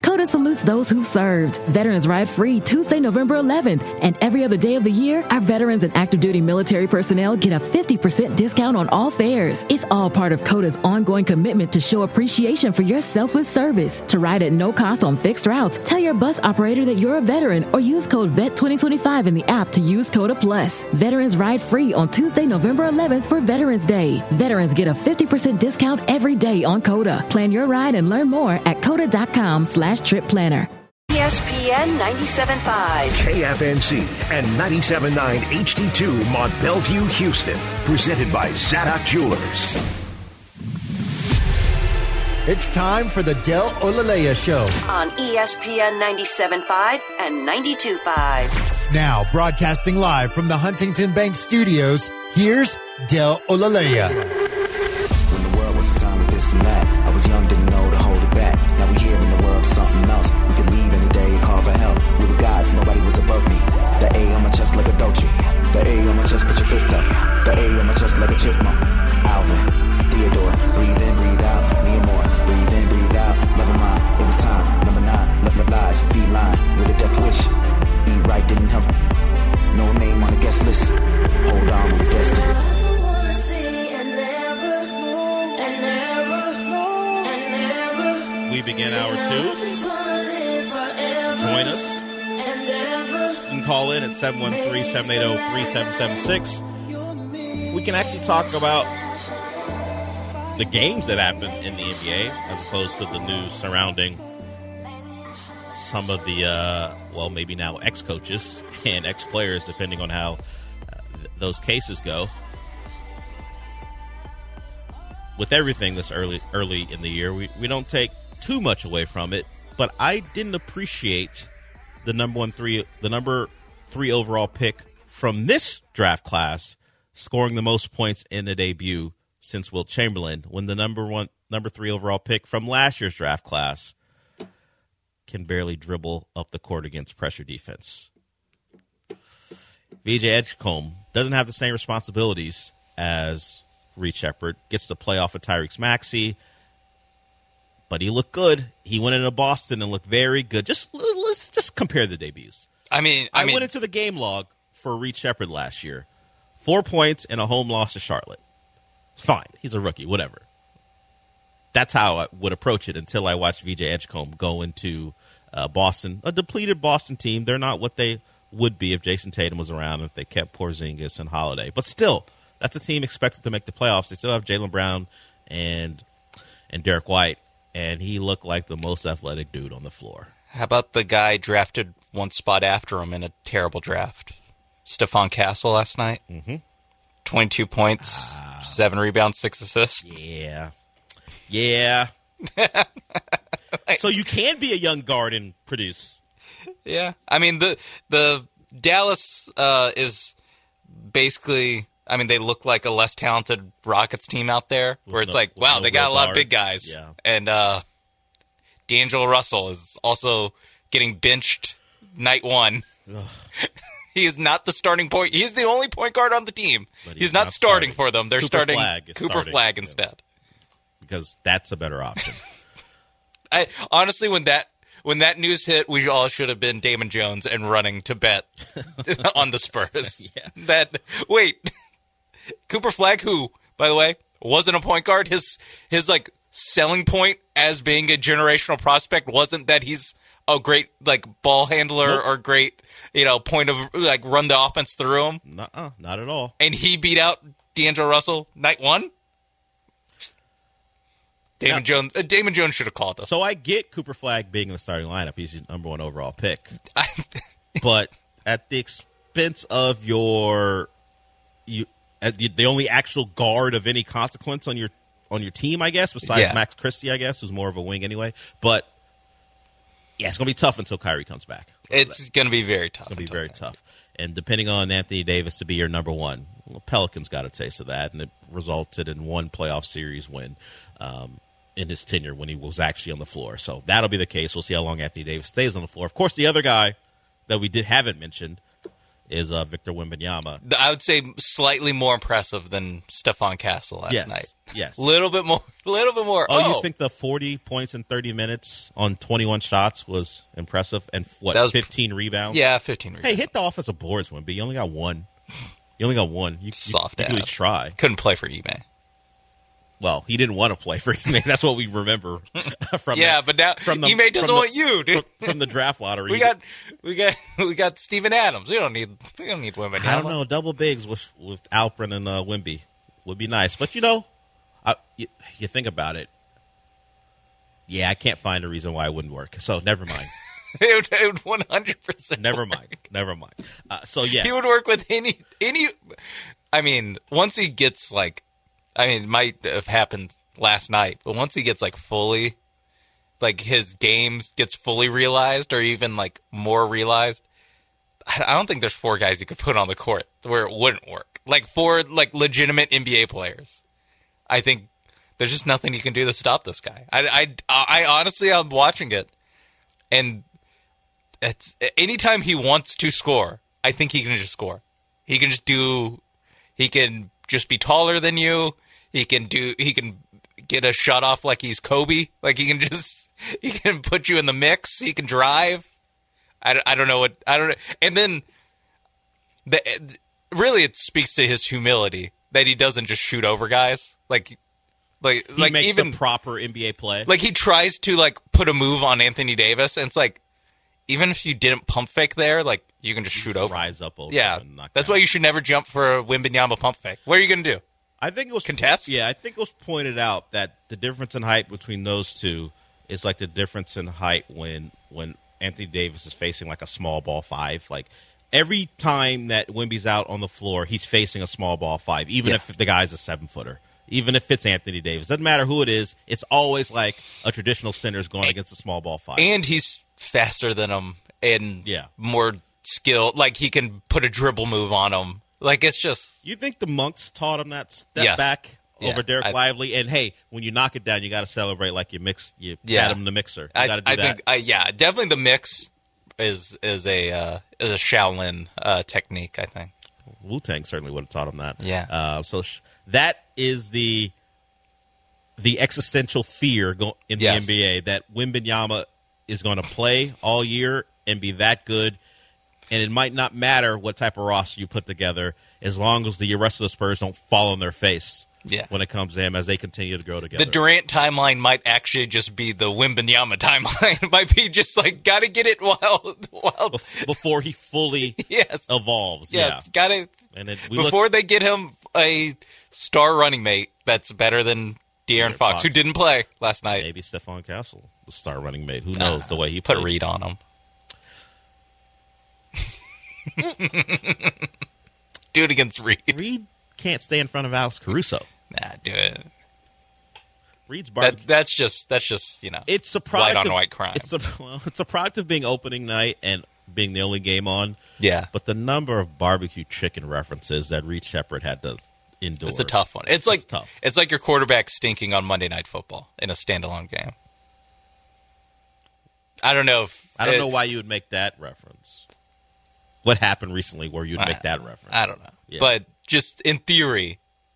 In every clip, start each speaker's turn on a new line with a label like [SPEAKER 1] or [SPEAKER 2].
[SPEAKER 1] Coda salutes those who served. Veterans ride free Tuesday, November 11th. And every other day of the year, our veterans and active duty military personnel get a 50% discount on all fares. It's all part of Coda's ongoing commitment to show appreciation for your selfless service. To ride at no cost on fixed routes, tell your bus operator that you're a veteran or use code VET2025 in the app to use Coda Plus. Veterans ride free on Tuesday, November 11th for Veterans Day. Veterans get a 50% discount every day on Coda. Plan your ride and learn more at coda.com/trip planner.
[SPEAKER 2] ESPN 97.5.
[SPEAKER 3] KFNC and 97.9 HD2 Mont Bellevue, Houston. Presented by Zadok Jewelers.
[SPEAKER 4] It's time for the Del Olaleya Show
[SPEAKER 2] On ESPN 97.5 and 92.5.
[SPEAKER 4] Now, broadcasting live from the Huntington Bank Studios, here's Del Olaleya.
[SPEAKER 5] When the world was a sign of this and that, I was young, didn't know to hold it back. Now we here in the world, something else. We could leave any day and call for help. We were gods, nobody was above me. The A on my chest like a Dolce. The A on my chest, put your fist up. The A on my chest like a chipmunk. Alvin, Theodore, breathe in, breathe out. Me and more, breathe in, breathe out. Never mind, it was time. Number 9, love my lies, feline with a death wish. Eat right didn't help. No name on the guest list. Hold on, we're destined.
[SPEAKER 6] We begin hour 2. Join us. You can call in at 713-780-3776. We can actually talk about the games that happened in the NBA as opposed to the news surrounding some of the, maybe now ex-coaches and ex-players, depending on how those cases go. With everything this early in the year, we don't take too much away from it, but I didn't appreciate the number 3 overall pick from this draft class scoring the most points in a debut since Wilt Chamberlain, when the number 3 overall pick from last year's draft class can barely dribble up the court against pressure defense. VJ Edgecombe doesn't have the same responsibilities as Reed Sheppard, gets to play off of Tyrese Maxey, but he looked good. He went into Boston and looked very good. Let's just compare the debuts. I went into the game log for Reed Sheppard last year. 4 points and a home loss to Charlotte. It's fine. He's a rookie, whatever. That's how I would approach it until I watched VJ Edgecombe go into Boston, a depleted Boston team. They're not what they would be if Jason Tatum was around, if they kept Porzingis and Holiday. But still, that's a team expected to make the playoffs. They still have Jaylen Brown and Derek White, and he looked like the most athletic dude on the floor.
[SPEAKER 7] How about the guy drafted one spot after him in a terrible draft? Stephon Castle last night. 22 points, 7 rebounds, 6 assists.
[SPEAKER 6] Yeah. So you can be a young guard and produce.
[SPEAKER 7] Yeah. I mean, the Dallas is basically, they look like a less talented Rockets team out there, where it's like, wow, they got a lot of big guys.
[SPEAKER 6] Yeah.
[SPEAKER 7] And D'Angelo Russell is also getting benched night 1. He is not the starting point. He's the only point guard on the team. He's not starting for them. They're starting Cooper Flagg instead.
[SPEAKER 6] Because that's a better option.
[SPEAKER 7] Honestly, when that news hit, we all should have been Damon Jones and running to bet on the Spurs. Yeah. Cooper Flagg, who, by the way, wasn't a point guard, his selling point as being a generational prospect wasn't that he's a great ball handler or great point of run the offense through him.
[SPEAKER 6] Not at all.
[SPEAKER 7] And he beat out D'Angelo Russell night 1. Damon Jones should have called us.
[SPEAKER 6] So I get Cooper Flagg being in the starting lineup. He's the number 1 overall pick. But at the expense of the only actual guard of any consequence on your team, I guess, besides Max Christie, I guess, who's more of a wing anyway. But yeah, it's going to be tough until Kyrie comes back.
[SPEAKER 7] It's going to be very tough.
[SPEAKER 6] It's going to be very tough. And depending on Anthony Davis to be your number 1, Pelicans got a taste of that, and it resulted in one playoff series win in his tenure when he was actually on the floor. So that'll be the case. We'll see how long Anthony Davis stays on the floor. Of course, the other guy that we haven't mentioned, is Victor Wembanyama.
[SPEAKER 7] I would say slightly more impressive than Stephon Castle last night.
[SPEAKER 6] Yes.
[SPEAKER 7] Little bit more.
[SPEAKER 6] Oh, you think the 40 points in 30 minutes on 21 shots was impressive? And what, 15 rebounds?
[SPEAKER 7] Yeah, 15 rebounds.
[SPEAKER 6] Hey, hit the offensive boards, Wemby. You only got one. You
[SPEAKER 7] Soft
[SPEAKER 6] you
[SPEAKER 7] ass.
[SPEAKER 6] really try.
[SPEAKER 7] Couldn't play for Ime.
[SPEAKER 6] Well, he didn't want to play for Ime. That's what we remember from
[SPEAKER 7] but now Ime doesn't want you, dude.
[SPEAKER 6] From the draft lottery.
[SPEAKER 7] We got Steven Adams. We don't need Wembanyama.
[SPEAKER 6] I don't know. Double bigs with Alperen and Wemby would be nice. But, you think about it. Yeah, I can't find a reason why it wouldn't work. So, never mind.
[SPEAKER 7] It would 100%.
[SPEAKER 6] Never mind. So, yes.
[SPEAKER 7] He would work with any. I mean, once he gets, it might have happened last night, but once he gets, fully, his games gets fully realized or even, more realized, I don't think there's 4 guys you could put on the court where it wouldn't work. 4, legitimate NBA players. I think there's just nothing you can do to stop this guy. I honestly, I'm watching it, and it's anytime he wants to score, I think he can just score. He can just be taller than you. He can get a shot off like he's Kobe. He can put you in the mix. He can drive. I don't know. And then really it speaks to his humility that he doesn't just shoot over guys.
[SPEAKER 6] He makes even the proper NBA play.
[SPEAKER 7] He tries to put a move on Anthony Davis, and it's even if you didn't pump fake there, you can just shoot over.
[SPEAKER 6] Rise up over.
[SPEAKER 7] Yeah, that's why you should never jump for a Wembanyama pump fake. What are you going to do?
[SPEAKER 6] I think it was
[SPEAKER 7] contest.
[SPEAKER 6] Yeah, I think it was pointed out that the difference in height between those two is the difference in height when Anthony Davis is facing a small ball 5. Every time that Wemby's out on the floor, he's facing a small ball 5, even if the guy's a 7-footer. Even if it's Anthony Davis. Doesn't matter who it is. It's always a traditional center's going against a small ball 5.
[SPEAKER 7] And he's faster than him and more skilled. He can put a dribble move on him. It's just...
[SPEAKER 6] You think the Monks taught him that step back over Derek Lively? And, hey, when you knock it down, you got to celebrate you had him in the mixer. You got to do that.
[SPEAKER 7] Think, definitely the mix is a Shaolin technique, I think.
[SPEAKER 6] Wu-Tang certainly would have taught him that.
[SPEAKER 7] Yeah.
[SPEAKER 6] So that is the existential fear in the NBA, that Wembanyama is going to play all year and be that good, and it might not matter what type of roster you put together as long as the rest of the Spurs don't fall on their face when it comes to him as they continue to grow together.
[SPEAKER 7] The Durant timeline might actually just be the Wembanyama timeline. It might be just got to get it while
[SPEAKER 6] before he fully evolves.
[SPEAKER 7] Got it. Before they get him a star running mate that's better than De'Aaron Fox, who didn't play last night.
[SPEAKER 6] Maybe Stephon Castle, the star running mate. Who knows the way he
[SPEAKER 7] put
[SPEAKER 6] played.
[SPEAKER 7] Reed on him. Do it against Reed.
[SPEAKER 6] Reed can't stay in front of Alex Caruso.
[SPEAKER 7] Nah, do it.
[SPEAKER 6] Reed's barbecue.
[SPEAKER 7] That's just
[SPEAKER 6] it's a product
[SPEAKER 7] white on white crime.
[SPEAKER 6] It's a product of being opening night and being the only game on.
[SPEAKER 7] Yeah.
[SPEAKER 6] But the number of barbecue chicken references that Reed Sheppard had to endure.
[SPEAKER 7] It's a tough one. It's tough. It's like your quarterback stinking on Monday Night Football in a standalone game. I don't know
[SPEAKER 6] why you would make that reference. What happened recently where you'd make that reference?
[SPEAKER 7] I don't know. Yeah. But just in theory,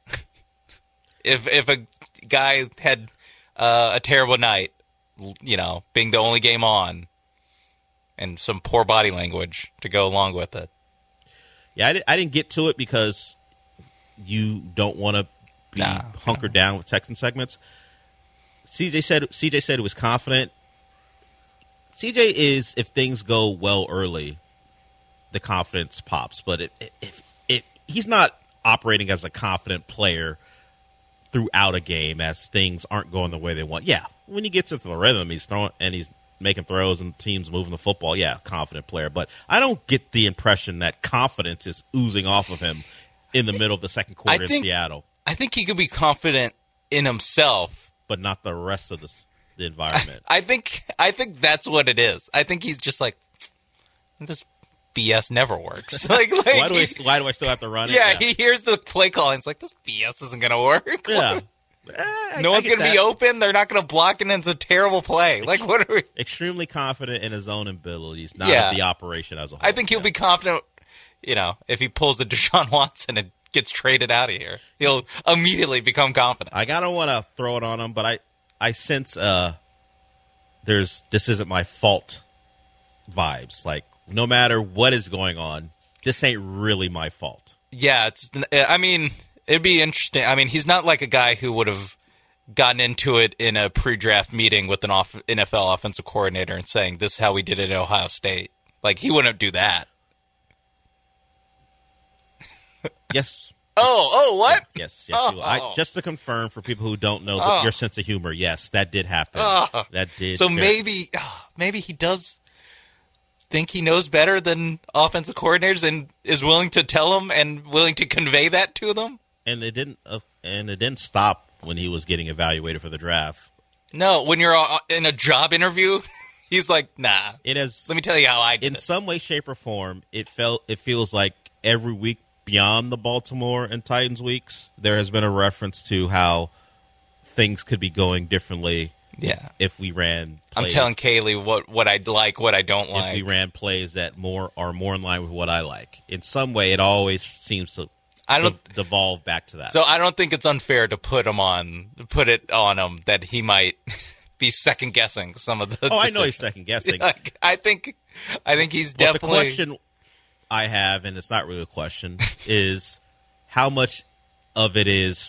[SPEAKER 7] if a guy had a terrible night, being the only game on, and some poor body language to go along with it.
[SPEAKER 6] Yeah, I didn't get to it because you don't want to be hunkered down with Texan segments. CJ said he was confident. CJ is, if things go well early, the confidence pops. But he's not operating as a confident player throughout a game as things aren't going the way they want. Yeah, when he gets into the rhythm, he's throwing and he's making throws and teams moving the football. Yeah, confident player. But I don't get the impression that confidence is oozing off of him in the middle of the second quarter in Seattle.
[SPEAKER 7] I think he could be confident in himself,
[SPEAKER 6] but not the rest of the environment.
[SPEAKER 7] I think that's what it is. I think he's just this BS never works.
[SPEAKER 6] Why do I still have to run it?
[SPEAKER 7] Yeah, he hears the play call and it's this BS isn't going to work.
[SPEAKER 6] Yeah.
[SPEAKER 7] No one's going to be open. They're not going to block, and it's a terrible play. What are we?
[SPEAKER 6] Extremely confident in his own abilities, not in the operation as a whole.
[SPEAKER 7] I think he'll be confident if he pulls the Deshaun Watson and gets traded out of here, he'll immediately become confident.
[SPEAKER 6] I don't want to throw it on him, but I sense this isn't my fault vibes. Like, no matter what is going on, this ain't really my fault.
[SPEAKER 7] Yeah, it'd be interesting. I mean, he's not like a guy who would have gotten into it in a pre-draft meeting with an NFL offensive coordinator and saying, this is how we did it at Ohio State. Like, he wouldn't do that.
[SPEAKER 6] Yes.
[SPEAKER 7] What?
[SPEAKER 6] Yes. Just to confirm for people who don't know your sense of humor, yes, that did happen. That did.
[SPEAKER 7] So maybe he does think he knows better than offensive coordinators and is willing to tell them and willing to convey that to them.
[SPEAKER 6] And it didn't stop when he was getting evaluated for the draft.
[SPEAKER 7] No, when you're in a job interview, he's like, nah.
[SPEAKER 6] It has.
[SPEAKER 7] Let me tell you how I did
[SPEAKER 6] in some way, shape, or form. It feels like every week beyond the Baltimore and Titans weeks, there has been a reference to how things could be going differently.
[SPEAKER 7] Yeah.
[SPEAKER 6] If we ran plays.
[SPEAKER 7] I'm telling Kaylee what I like, what I don't like.
[SPEAKER 6] If we ran plays that are more in line with what I like. In some way, it always seems to devolve back to that.
[SPEAKER 7] So I don't think it's unfair to put it on him that he might be second guessing some of the decisions.
[SPEAKER 6] I know he's second guessing.
[SPEAKER 7] I think he's definitely.
[SPEAKER 6] The question I have, and it's not really a question, is how much of it is,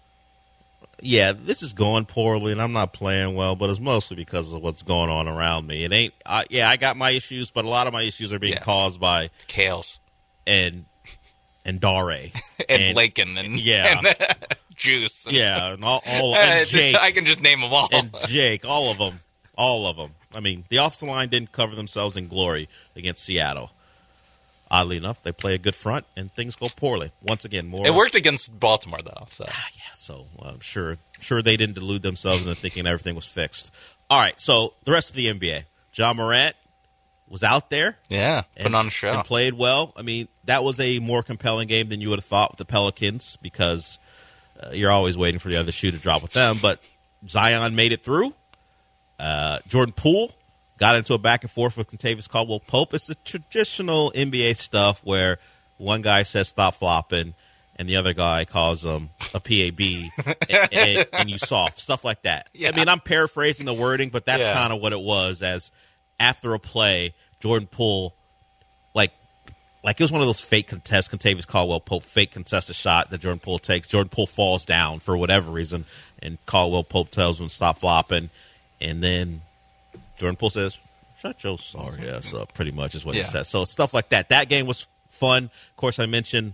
[SPEAKER 6] yeah, this is going poorly and I'm not playing well, but it's mostly because of what's going on around me. It ain't, I got my issues, but a lot of my issues are being caused by
[SPEAKER 7] Kales
[SPEAKER 6] and Dare
[SPEAKER 7] and Lakin and Juice.
[SPEAKER 6] And and Jake.
[SPEAKER 7] I can just name them all.
[SPEAKER 6] And Jake, all of them. I mean, the offensive line didn't cover themselves in glory against Seattle. Oddly enough, they play a good front, and things go poorly. Once again, more.
[SPEAKER 7] It worked against Baltimore, though. So
[SPEAKER 6] so I'm sure they didn't delude themselves into thinking everything was fixed. All right, so the rest of the NBA. Ja Morant was out there.
[SPEAKER 7] Yeah, putting on a show.
[SPEAKER 6] And played well. I mean, that was a more compelling game than you would have thought with the Pelicans because you're always waiting for the other shoe to drop with them. But Zion made it through. Jordan Poole got into a back and forth with Kentavious Caldwell-Pope. It's the traditional NBA stuff where one guy says stop flopping and the other guy calls him a PAB and you soft. Stuff like that. Yeah. I mean, I'm paraphrasing the wording, but that's kind of what it was. As after a play, Jordan Poole, like it was one of those fake contests, Kentavious Caldwell-Pope, fake contested shot that Jordan Poole takes. Jordan Poole falls down for whatever reason, and Caldwell-Pope tells him to stop flopping, and then Jordan Poole says, shut your sorry ass up, pretty much is what he says. So stuff like that. That game was fun. Of course, I mentioned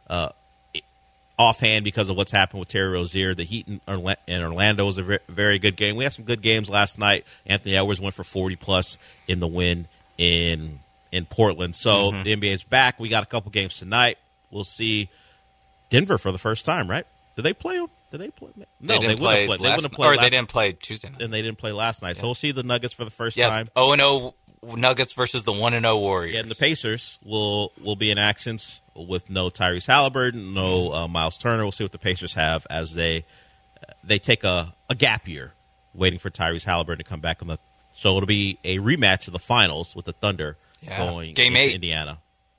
[SPEAKER 6] offhand because of what's happened with Terry Rozier. The Heat in Orlando was a very good game. We had some good games last night. Anthony Edwards went for 40-plus in the win in Portland. So the NBA is back. We got a couple games tonight. We'll see Denver for the first time, right? Did they play them? Did they play? No, they wouldn't play.
[SPEAKER 7] They didn't play Tuesday night.
[SPEAKER 6] And they didn't play last night. So we'll see the Nuggets for the first time.
[SPEAKER 7] 0-0 Nuggets versus the 1-0 Warriors.
[SPEAKER 6] Yeah, and the Pacers will be in actions with no Tyrese Halliburton, no Miles Turner. We'll see what the Pacers have as they take a gap year waiting for Tyrese Halliburton to come back on the. So it'll be a rematch of the finals with the Thunder going
[SPEAKER 7] Game 8.
[SPEAKER 6] Indiana.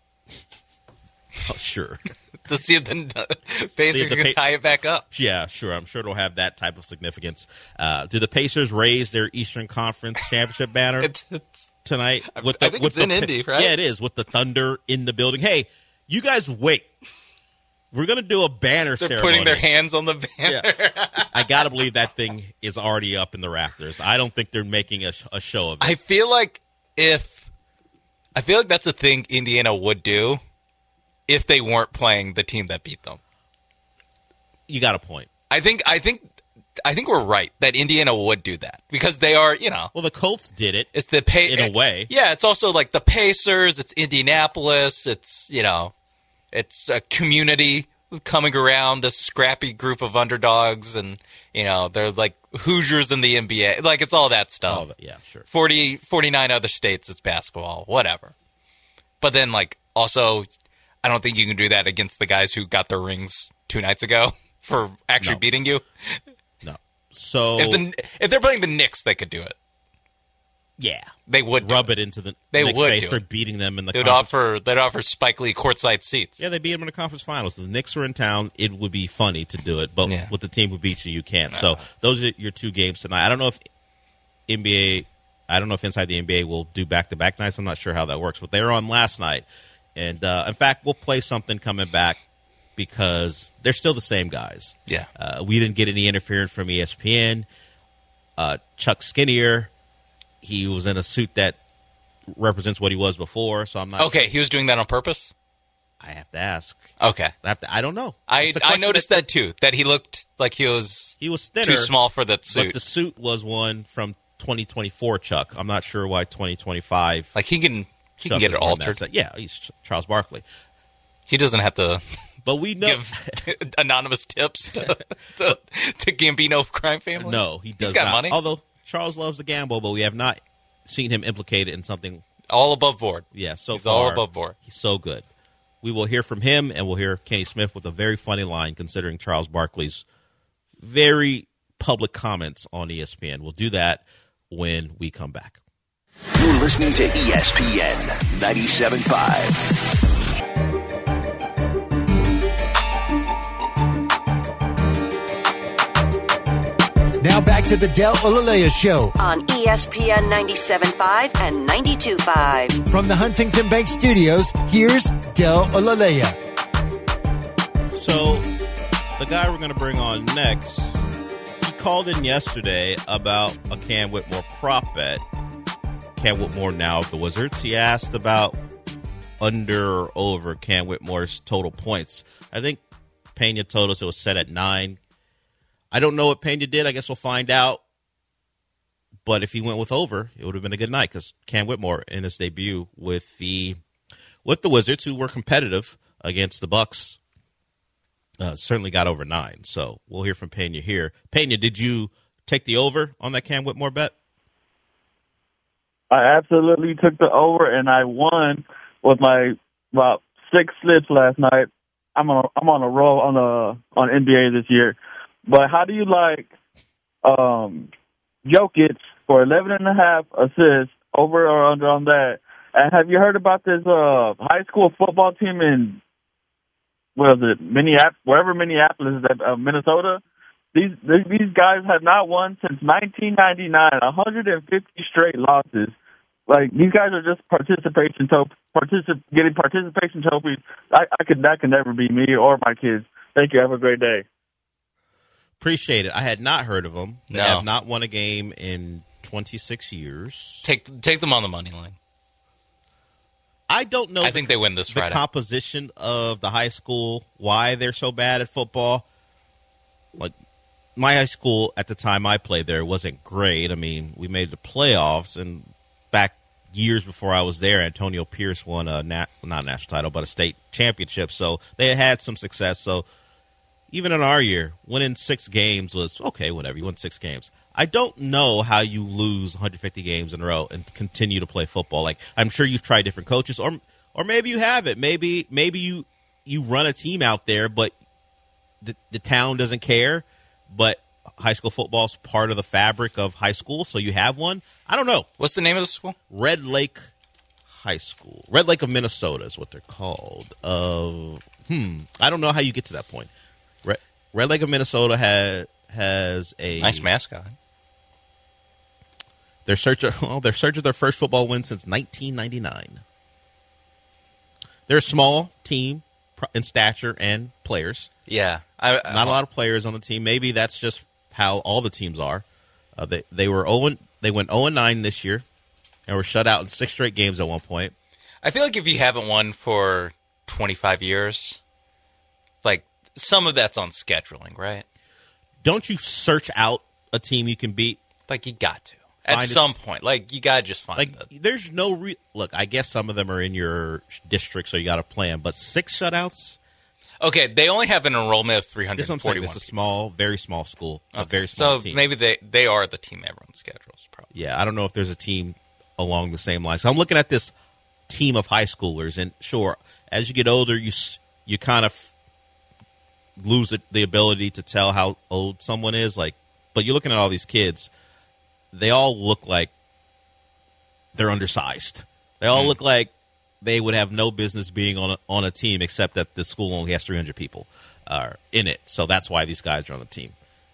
[SPEAKER 6] Oh, sure.
[SPEAKER 7] To see if the Pacers can tie it back up.
[SPEAKER 6] Yeah, sure. I'm sure it'll have that type of significance. Do the Pacers raise their Eastern Conference championship banner tonight?
[SPEAKER 7] I think it's in Indy, right?
[SPEAKER 6] Yeah, it is, with the Thunder in the building. Hey, you guys wait. We're going to do a banner ceremony.
[SPEAKER 7] They're putting their hands on the banner.
[SPEAKER 6] Yeah. I got to believe that thing is already up in the rafters. I don't think they're making a show of it.
[SPEAKER 7] I feel like that's a thing Indiana would do if they weren't playing the team that beat them.
[SPEAKER 6] You got a point.
[SPEAKER 7] I think we're right that Indiana would do that because they are,
[SPEAKER 6] Well, the Colts did it.
[SPEAKER 7] It's the
[SPEAKER 6] in a way.
[SPEAKER 7] Yeah, it's also like the Pacers. It's Indianapolis. It's it's a community coming around, this scrappy group of underdogs, and they're like Hoosiers in the NBA. Like it's all that stuff.
[SPEAKER 6] Yeah, sure.
[SPEAKER 7] 49 other states. It's basketball, whatever. But then also, I don't think you can do that against the guys who got their rings 2 nights ago for actually beating you.
[SPEAKER 6] No. So
[SPEAKER 7] if they're playing the Knicks, they could do it.
[SPEAKER 6] Yeah,
[SPEAKER 7] they would
[SPEAKER 6] rub it into the Knicks' face for beating them in the conference.
[SPEAKER 7] They'd offer Spike Lee courtside seats.
[SPEAKER 6] Yeah, they beat them in the conference finals. If the Knicks were in town, it would be funny to do it, but with the team who beat you can't. So those are your two games tonight. I don't know if Inside the NBA will do back-to-back nights. I'm not sure how that works, but they were on last night. And, in fact, we'll play something coming back because they're still the same guys.
[SPEAKER 7] Yeah.
[SPEAKER 6] We didn't get any interference from ESPN. Chuck Skinnier, he was in a suit that represents what he was before, so I'm not
[SPEAKER 7] Okay, he was doing that on purpose?
[SPEAKER 6] I have to ask.
[SPEAKER 7] Okay.
[SPEAKER 6] I don't know.
[SPEAKER 7] I noticed that too, that he looked like he was
[SPEAKER 6] thinner,
[SPEAKER 7] too small for that suit.
[SPEAKER 6] But the suit was one from 2024 Chuck. I'm not sure why 2025.
[SPEAKER 7] Like he can get it altered.
[SPEAKER 6] Yeah, he's Charles Barkley.
[SPEAKER 7] He doesn't have to
[SPEAKER 6] but we know
[SPEAKER 7] give anonymous tips to Gambino crime family.
[SPEAKER 6] No, he does
[SPEAKER 7] He's got
[SPEAKER 6] not.
[SPEAKER 7] money.
[SPEAKER 6] Although Charles loves to gamble, but we have not seen him implicated in something
[SPEAKER 7] all above board.
[SPEAKER 6] Yeah,
[SPEAKER 7] he's
[SPEAKER 6] far,
[SPEAKER 7] all above board.
[SPEAKER 6] He's so good. We will hear from him, and we'll hear Kenny Smith with a very funny line considering Charles Barkley's very public comments on ESPN. We'll do that when we come back.
[SPEAKER 3] You're listening to ESPN 97.5.
[SPEAKER 4] Now back to the Del Olaleya Show
[SPEAKER 2] on ESPN 97.5 and 92.5.
[SPEAKER 4] From the Huntington Bank Studios, here's Del Olaleya.
[SPEAKER 6] So, the guy we're going to bring on next, he called in yesterday about a Cam Whitmore prop bet. Cam Whitmore now of the Wizards. He asked about under or over Cam Whitmore's total points. I think Pena told us it was set at 9. I don't know what Pena did. I guess we'll find out. But if he went with over, it would have been a good night because Cam Whitmore in his debut with the Wizards, who were competitive against the Bucks, certainly got over 9. So we'll hear from Pena here. Pena, did you take the over on that Cam Whitmore bet?
[SPEAKER 8] I absolutely took the over, and I won with my about 6 slips last night. I'm on a roll on NBA this year. But how do you like Jokic for 11.5 assists, over or under on that? And have you heard about this high school football team in, Minneapolis, Minnesota? These guys have not won since 1999, 150 straight losses. Like, these guys are just getting participation trophies. That can never be me or my kids. Thank you. Have a great day.
[SPEAKER 6] Appreciate it. I had not heard of them. They have not won a game in 26 years.
[SPEAKER 7] Take them on the money line.
[SPEAKER 6] I don't know.
[SPEAKER 7] I think they win this Friday.
[SPEAKER 6] The composition of the high school, why they're so bad at football. Like, my high school at the time I played there wasn't great. I mean, we made the playoffs, and back years before I was there, Antonio Pierce won not a national title, but a state championship. So they had some success. So even in our year, winning 6 games was, okay, whatever. You won 6 games. I don't know how you lose 150 games in a row and continue to play football. Like, I'm sure you've tried different coaches, or maybe you haven't. Maybe you run a team out there, but the town doesn't care. But high school football is part of the fabric of high school, so you have one. I don't know.
[SPEAKER 7] What's the name of the school?
[SPEAKER 6] Red Lake High School. Red Lake of Minnesota is what they're called. I don't know how you get to that point. Red Lake of Minnesota has a
[SPEAKER 7] nice mascot.
[SPEAKER 6] They're searching their first football win since 1999. They're a small team in stature and players.
[SPEAKER 7] Yeah,
[SPEAKER 6] not a lot of players on the team. Maybe that's just how all the teams are. They went 0-9 this year, and were shut out in 6 straight games at one point.
[SPEAKER 7] I feel like if you haven't won for 25 years, like, some of that's on scheduling, right?
[SPEAKER 6] Don't you search out a team you can beat?
[SPEAKER 7] Like, you got to. At some point. Like, you got to just find it.
[SPEAKER 6] There's no look, I guess some of them are in your district, so you got to play them. But 6 shutouts?
[SPEAKER 7] Okay, they only have an enrollment of 341.
[SPEAKER 6] It's a small, very small school. Okay. A very small team.
[SPEAKER 7] So maybe they are the team everyone schedules, probably.
[SPEAKER 6] Yeah, I don't know if there's a team along the same lines. So I'm looking at this team of high schoolers, and sure, as you get older, you kind of lose the ability to tell how old someone is. Like, but you're looking at all these kids, they all look like they're undersized. They all look like they would have no business being on a team, except that the school only has 300 people in it. So that's why these guys are on the team.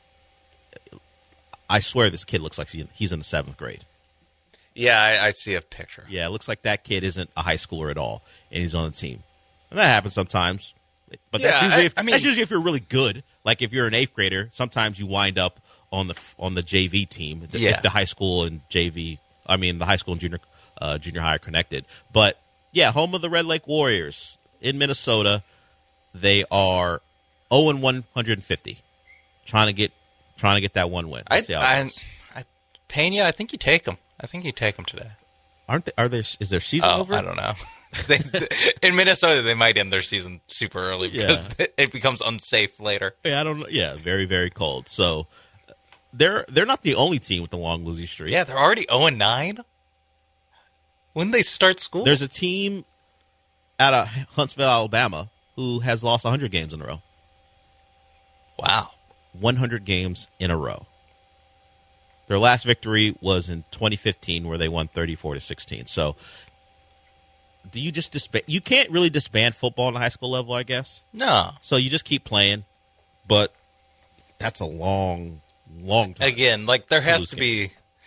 [SPEAKER 6] I swear this kid looks like he's in the 7th grade.
[SPEAKER 7] Yeah, I see a picture.
[SPEAKER 6] Yeah, it looks like that kid isn't a high schooler at all, and he's on the team. And that happens sometimes. But that's usually if you're really good. Like if you're an 8th grader, sometimes you wind up on the JV team. If the high school and JV, the high school and junior high are connected. But yeah, home of the Red Lake Warriors in Minnesota. They are 0-150, trying to get that one win.
[SPEAKER 7] Pena, I think you take them. I think you take them today.
[SPEAKER 6] Is their season over?
[SPEAKER 7] I don't know. In Minnesota, they might end their season super early because it becomes unsafe later.
[SPEAKER 6] Yeah, I don't know. Yeah, very, very cold. So they're not the only team with the long losing streak.
[SPEAKER 7] Yeah, they're already 0-9. When they start school,
[SPEAKER 6] there's a team out of Huntsville, Alabama, who has lost 100 games in a row.
[SPEAKER 7] Wow,
[SPEAKER 6] 100 games in a row. Their last victory was in 2015, where they won 34-16. So. Do you just disband? You can't really disband football on the high school level, I guess.
[SPEAKER 7] No.
[SPEAKER 6] So you just keep playing, but that's a long time.
[SPEAKER 7] Again, like there has to be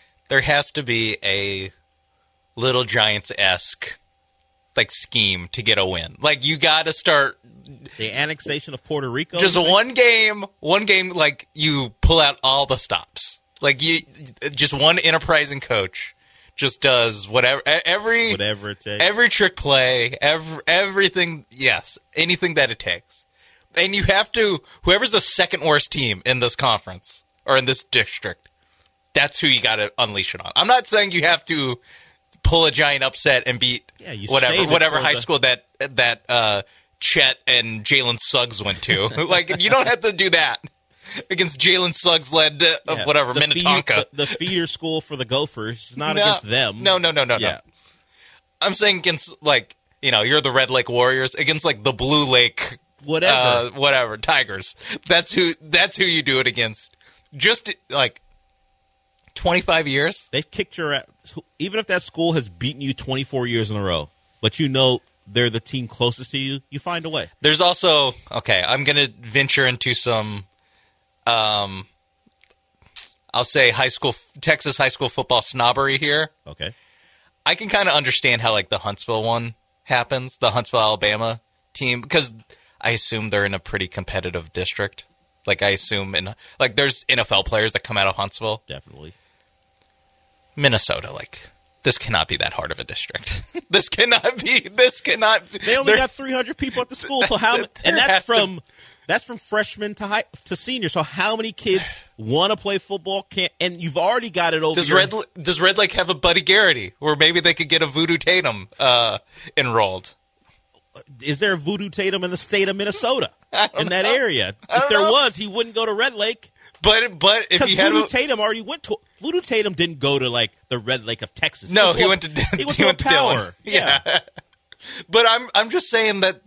[SPEAKER 7] a Little Giants-esque like scheme to get a win. Like you got to start
[SPEAKER 6] the annexation of Puerto Rico.
[SPEAKER 7] Just one game. Like you pull out all the stops. Like you, just one enterprising coach. Just does whatever
[SPEAKER 6] it takes.
[SPEAKER 7] Every trick play, everything, yes, anything that it takes. And you have to, whoever's the second worst team in this conference or in this district, that's who you got to unleash it on. I'm not saying you have to pull a giant upset and beat whatever high school that Chet and Jalen Suggs went to. Like, you don't have to do that. Against Jalen Suggs led Minnetonka.
[SPEAKER 6] The feeder school for the Gophers, not against them.
[SPEAKER 7] No. I'm saying against, like, you're the Red Lake Warriors, against, like, the Blue Lake whatever, Tigers. That's who you do it against. Just, like, 25 years?
[SPEAKER 6] They've kicked your ass. Even if that school has beaten you 24 years in a row, but they're the team closest to you, you find a way.
[SPEAKER 7] There's also, I'm going to venture into some... I'll say Texas high school football snobbery here.
[SPEAKER 6] Okay.
[SPEAKER 7] I can kind of understand how, like, the Huntsville one happens, the Huntsville, Alabama team, because I assume they're in a pretty competitive district. Like, I assume, there's NFL players that come out of Huntsville.
[SPEAKER 6] Definitely.
[SPEAKER 7] Minnesota, like, this cannot be that hard of a district. This cannot be.
[SPEAKER 6] They only got 300 people at the school, so how? And that's from freshmen to senior. So how many kids want to play football? And you've already got it over.
[SPEAKER 7] Does Red Lake have a Buddy Garrity, or maybe they could get a Voodoo Tatum enrolled?
[SPEAKER 6] Is there a Voodoo Tatum in the state of Minnesota in that area? If there was, he wouldn't go to Red Lake.
[SPEAKER 7] But if he had
[SPEAKER 6] Tatum already went to Voodoo Tatum didn't go to like the Red Lake of Texas.
[SPEAKER 7] No, he went to
[SPEAKER 6] Power.
[SPEAKER 7] Yeah. But I'm just saying that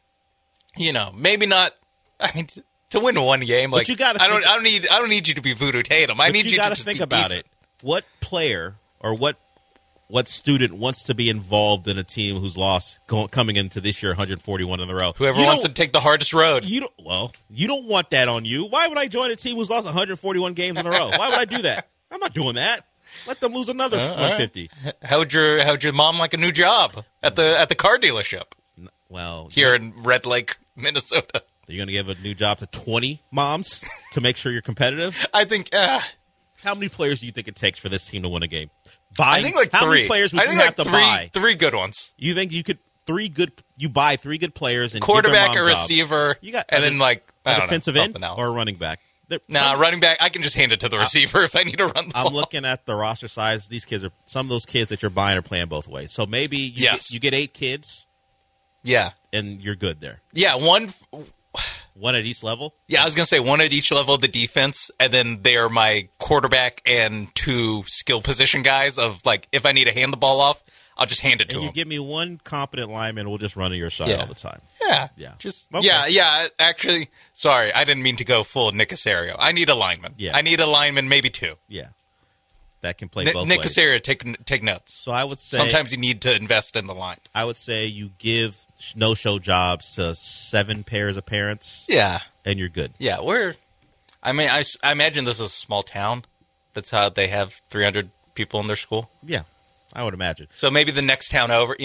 [SPEAKER 7] maybe not. I mean, to win one game, like you gotta I don't need you to be Voodoo Tatum. I need you to
[SPEAKER 6] think about it. What player or what student wants to be involved in a team who's lost coming into this year 141 in a row?
[SPEAKER 7] Whoever wants to take the hardest road.
[SPEAKER 6] You don't want that on you. Why would I join a team who's lost 141 games in a row? Why would I do that? I'm not doing that. Let them lose another 150.
[SPEAKER 7] Right. How'd your mom like a new job at the car dealership?
[SPEAKER 6] Well,
[SPEAKER 7] here in Red Lake, Minnesota.
[SPEAKER 6] You're going to give a new job to 20 moms to make sure you're competitive?
[SPEAKER 7] I think.
[SPEAKER 6] How many players do you think it takes for this team to win a game?
[SPEAKER 7] I think like
[SPEAKER 6] how
[SPEAKER 7] 3.
[SPEAKER 6] Many players would you have to buy?
[SPEAKER 7] 3 good ones.
[SPEAKER 6] You think you could you buy 3 good players and
[SPEAKER 7] quarterback,
[SPEAKER 6] give their
[SPEAKER 7] a
[SPEAKER 6] mom
[SPEAKER 7] receiver,
[SPEAKER 6] jobs.
[SPEAKER 7] And then like
[SPEAKER 6] a defensive end or a running back.
[SPEAKER 7] Running back. I can just hand it to the receiver if I need to run the ball.
[SPEAKER 6] I'm looking at the roster size. Some of those kids that you're buying are playing both ways. So maybe you get 8 kids.
[SPEAKER 7] Yeah,
[SPEAKER 6] and you're good there.
[SPEAKER 7] Yeah, one
[SPEAKER 6] at each level?
[SPEAKER 7] Yeah, I was going to say one at each level of the defense, and then they're my quarterback and 2 skill position guys of, like, if I need to hand the ball off, I'll just hand it to him.
[SPEAKER 6] You give me one competent lineman, we'll just run to your side all the time.
[SPEAKER 7] Yeah. Yeah. Actually, sorry, I didn't mean to go full Nick Casario. I need a lineman. Yeah. I need a lineman, maybe 2.
[SPEAKER 6] Yeah. that can play both
[SPEAKER 7] Nick
[SPEAKER 6] ways.
[SPEAKER 7] Casario, take notes.
[SPEAKER 6] So I would say
[SPEAKER 7] sometimes you need to invest in the line.
[SPEAKER 6] I would say you give no-show jobs to 7 pairs of parents.
[SPEAKER 7] Yeah,
[SPEAKER 6] and you're good.
[SPEAKER 7] Yeah, I imagine this is a small town. That's how they have 300 people in their school.
[SPEAKER 6] Yeah, I would imagine.
[SPEAKER 7] So maybe the next town over,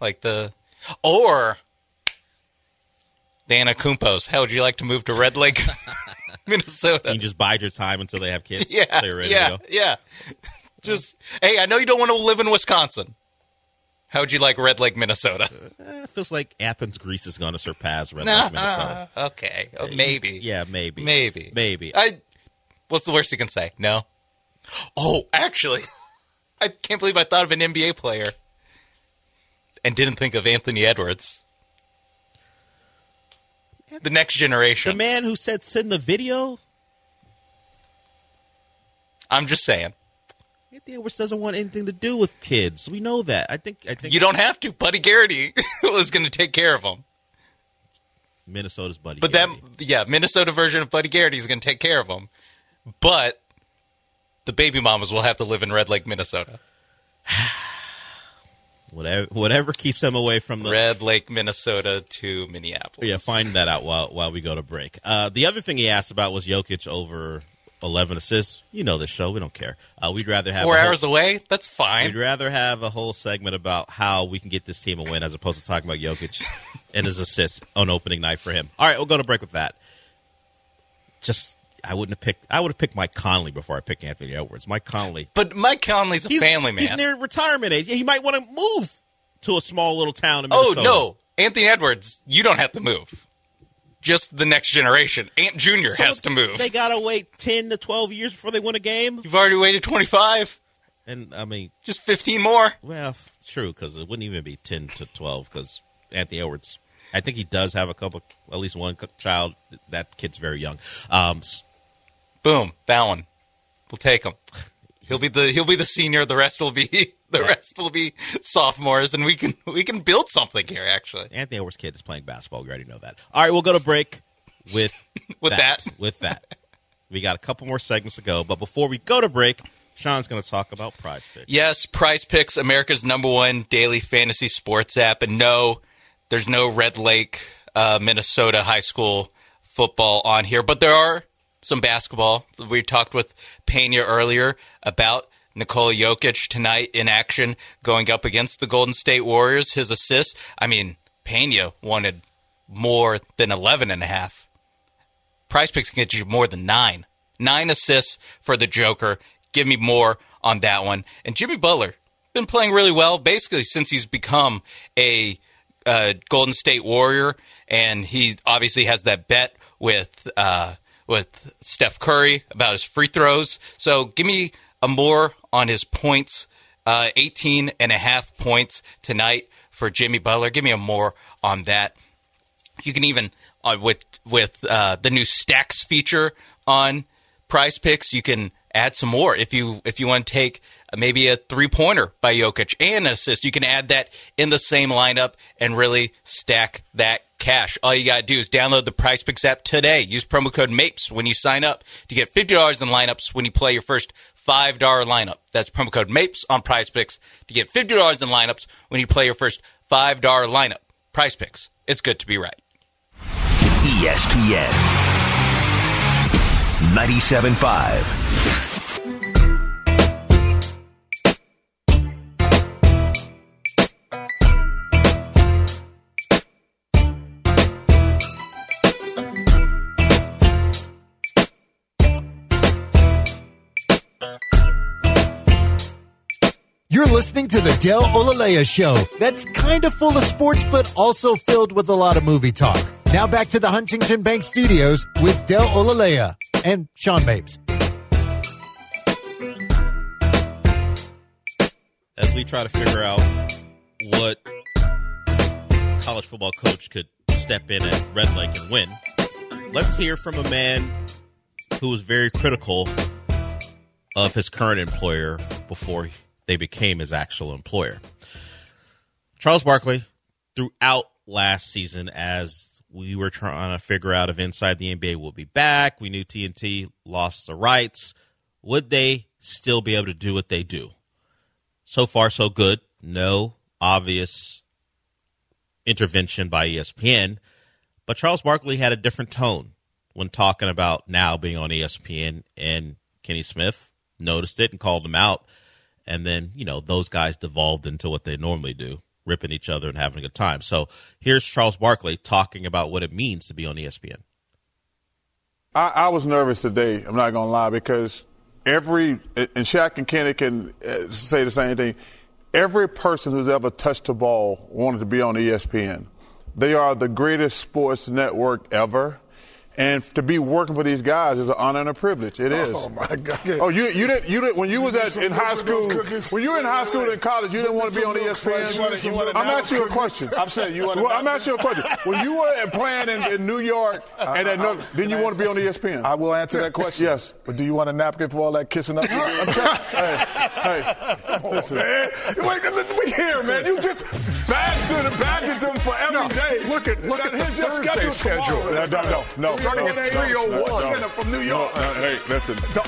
[SPEAKER 7] or the Anacumpos. How would you like to move to Red Lake, Minnesota?
[SPEAKER 6] You just bide your time until they have kids.
[SPEAKER 7] Yeah,
[SPEAKER 6] They're ready to go.
[SPEAKER 7] Yeah. Just, hey, I know you don't want to live in Wisconsin. How would you like Red Lake, Minnesota?
[SPEAKER 6] It feels like Athens, Greece is going to surpass Red Lake, Minnesota.
[SPEAKER 7] Okay, maybe.
[SPEAKER 6] Yeah, maybe.
[SPEAKER 7] What's the worst you can say? No? Oh, actually, I can't believe I thought of an NBA player and didn't think of Anthony Edwards. The next generation.
[SPEAKER 6] The man who said send the video?
[SPEAKER 7] I'm just saying.
[SPEAKER 6] Anthony Edwards doesn't want anything to do with kids. We know that. I think
[SPEAKER 7] you don't have to. Buddy Garrity was going to take care of him.
[SPEAKER 6] Minnesota's Buddy
[SPEAKER 7] Garrity. Minnesota version of Buddy Garrity is going to take care of him. But the baby mamas will have to live in Red Lake, Minnesota.
[SPEAKER 6] Whatever keeps them away from the
[SPEAKER 7] Red Lake, Minnesota to Minneapolis.
[SPEAKER 6] Yeah, find that out while we go to break. The other thing he asked about was Jokic over 11 assists. You know this show. We don't care. We'd rather have
[SPEAKER 7] 4 hours away. That's fine.
[SPEAKER 6] We'd rather have a whole segment about how we can get this team a win as opposed to talking about Jokic and his assists on opening night for him. All right, we'll go to break with that. I would have picked Mike Conley before I picked Anthony Edwards. Mike Conley.
[SPEAKER 7] But Mike Conley's a family man.
[SPEAKER 6] He's near retirement age. He might want to move to a small little town in Minnesota.
[SPEAKER 7] Oh, no. Anthony Edwards, you don't have to move. Just the next generation. Ant Jr. has to move.
[SPEAKER 6] They got to wait 10 to 12 years before they win a game?
[SPEAKER 7] You've already waited 25.
[SPEAKER 6] And, I mean...
[SPEAKER 7] Just 15 more.
[SPEAKER 6] Well, true, because it wouldn't even be 10 to 12, because Anthony Edwards... I think he does have at least one child. That kid's very young.
[SPEAKER 7] Boom, that one. We'll take him. He'll be the senior. The rest will be sophomores, and we can build something here. Actually,
[SPEAKER 6] Anthony Edwards' kid is playing basketball. We already know that. All right, we'll go to break with that. We got a couple more segments to go, but before we go to break, Sean's going to talk about Prize Picks.
[SPEAKER 7] Yes, Prize Picks, America's #1 daily fantasy sports app, and no, there's no Red Lake, Minnesota high school football on here, but there are some basketball. We talked with Pena earlier about Nikola Jokic tonight in action going up against the Golden State Warriors. His assists, I mean, Pena wanted more than 11.5. Prize Picks can get you more than 9. 9 assists for the Joker. Give me more on that one. And Jimmy Butler, been playing really well basically since he's become a Golden State Warrior, and he obviously has that bet with Steph Curry about his free throws. So give me a more on his points. 18.5 points tonight for Jimmy Butler. Give me a more on that. You can even, with the new Stacks feature on Prize Picks, you can add some more. If you want to take maybe a 3-pointer by Jokic and an assist, you can add that in the same lineup and really stack that cash. All you got to do is download the Prize Picks app today. Use promo code MAPES when you sign up to get $50 in lineups when you play your first $5 lineup. That's promo code MAPES on Prize Picks to get $50 in lineups when you play your first $5 lineup. Prize Picks. It's good to be right.
[SPEAKER 3] ESPN 97.5.
[SPEAKER 4] You're listening to the Del Olalea Show. That's kind of full of sports, but also filled with a lot of movie talk. Now back to the Huntington Bank Studios with Del Olalea and Sean Mapes.
[SPEAKER 6] As we try to figure out what college football coach could step in at Red Lake and win, let's hear from a man who was very critical of his current employer before they became his actual employer. Charles Barkley, throughout last season, as we were trying to figure out if Inside the NBA will be back, we knew TNT lost the rights. Would they still be able to do what they do. So far, so good. No obvious intervention by ESPN. But Charles Barkley had a different tone when talking about now being on ESPN, and Kenny Smith noticed it and called him out. And then, those guys devolved into what they normally do, ripping each other and having a good time. So here's Charles Barkley talking about what it means to be on ESPN.
[SPEAKER 9] I was nervous today, I'm not going to lie, because and Shaq and Kenny can say the same thing, every person who's ever touched the ball wanted to be on ESPN. They are the greatest sports network ever. And to be working for these guys is an honor and a privilege. It is.
[SPEAKER 10] Oh my God!
[SPEAKER 9] Oh, you didn't when you was in high school. When you were in high school and college, you didn't want to be on ESPN. I'm asking you a question.
[SPEAKER 10] I'm saying you want.
[SPEAKER 9] I'm asking you a question. When you were playing in New York didn't you want to be on ESPN?
[SPEAKER 10] I will answer that question.
[SPEAKER 9] Yes.
[SPEAKER 10] But do you want a napkin for all that kissing up?
[SPEAKER 9] Hey, listen.
[SPEAKER 10] Man, we here, man. You just badged them for every day. Look at his Thursday schedule.
[SPEAKER 9] No.
[SPEAKER 10] Starting at 3:01 from New York.
[SPEAKER 9] Hey, listen.
[SPEAKER 10] The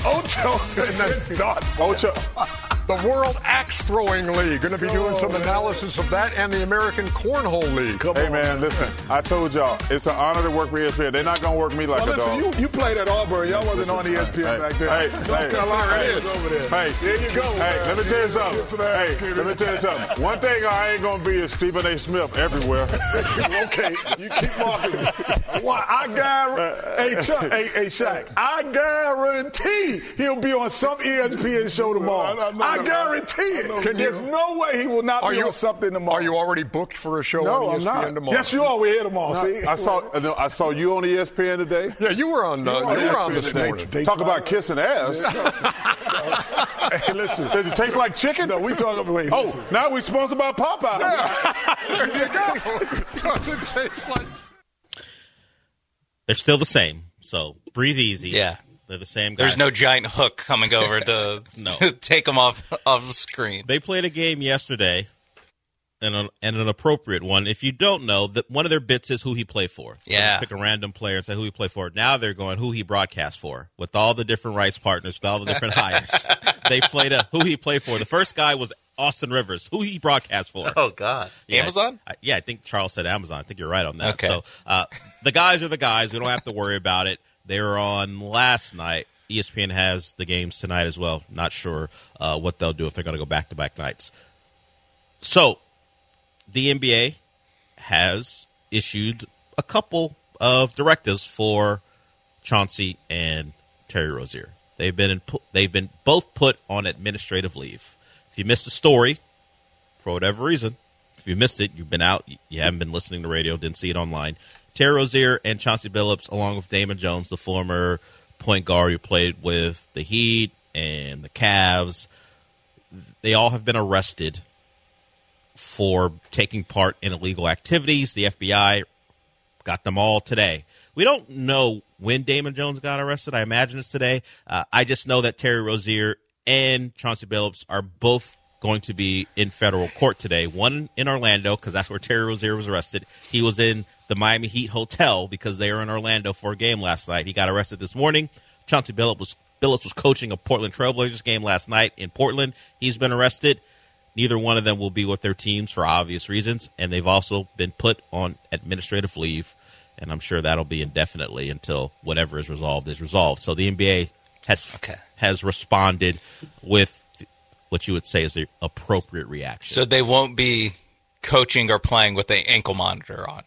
[SPEAKER 10] Ocho. The World Axe Throwing League. Going to be doing some analysis of that and the American Cornhole League.
[SPEAKER 9] Hey, man, listen. I told y'all, it's an honor to work for ESPN. They're not going to work me like a dog.
[SPEAKER 10] You played at Auburn. Y'all wasn't on ESPN back then.
[SPEAKER 9] Hey,
[SPEAKER 10] Carolina is over there.
[SPEAKER 9] Hey,
[SPEAKER 10] there you go.
[SPEAKER 9] Hey, let me tell you something. One thing I ain't going to be is Stephen A. Smith everywhere.
[SPEAKER 10] Okay, you keep marking. Hey, Shaq, I guarantee he'll be on some ESPN show tomorrow. I guarantee it. There's no way he will not be on something tomorrow. Are you already booked for a show on ESPN tomorrow? Yes, you are. We're here tomorrow. See?
[SPEAKER 9] I saw you on ESPN today.
[SPEAKER 10] Yeah, you were on. You were on this morning.
[SPEAKER 9] Talk about kissing ass.
[SPEAKER 10] Hey, listen.
[SPEAKER 9] Does it taste like chicken?
[SPEAKER 10] No, we talking about.
[SPEAKER 9] Oh, now we're sponsored by Popeye.
[SPEAKER 10] There you go. Does it taste like?
[SPEAKER 6] They're still the same, so breathe easy.
[SPEAKER 7] Yeah.
[SPEAKER 6] They're the same guys.
[SPEAKER 7] There's no giant hook coming over to take them off the screen.
[SPEAKER 6] They played a game yesterday, and an appropriate one. If you don't know, that one of their bits is who he played for.
[SPEAKER 7] Yeah.
[SPEAKER 6] So pick a random player and say who he played for. Now they're going who he broadcast for, with all the different rights partners, with all the different hires. They played who he played for. The first guy was Austin Rivers, who he broadcast for.
[SPEAKER 7] Oh, God.
[SPEAKER 6] Yeah,
[SPEAKER 7] Amazon?
[SPEAKER 6] I think Charles said Amazon. I think you're right on that.
[SPEAKER 7] Okay.
[SPEAKER 6] So the guys are the guys. We don't have to worry about it. They were on last night. ESPN has the games tonight as well. Not sure what they'll do if they're going to go back-to-back nights. So the NBA has issued a couple of directives for Chauncey and Terry Rozier. They've been both put on administrative leave. If you missed the story, for whatever reason, if you missed it, you've been out, you haven't been listening to radio, didn't see it online. Terry Rozier and Chauncey Billups, along with Damon Jones, the former point guard who played with the Heat and the Cavs, they all have been arrested for taking part in illegal activities. The FBI got them all today. We don't know when Damon Jones got arrested. I imagine it's today. I just know that Terry Rozier and Chauncey Billups are both going to be in federal court today. One in Orlando, because that's where Terry Rozier was arrested. He was in the Miami Heat hotel because they were in Orlando for a game last night. He got arrested this morning. Chauncey Billups was coaching a Portland Trailblazers game last night in Portland. He's been arrested. Neither one of them will be with their teams for obvious reasons, and they've also been put on administrative leave, and I'm sure that'll be indefinitely until whatever is resolved is resolved. So the NBA has responded with what you would say is the appropriate reaction.
[SPEAKER 7] So they won't be coaching or playing with the ankle monitor on.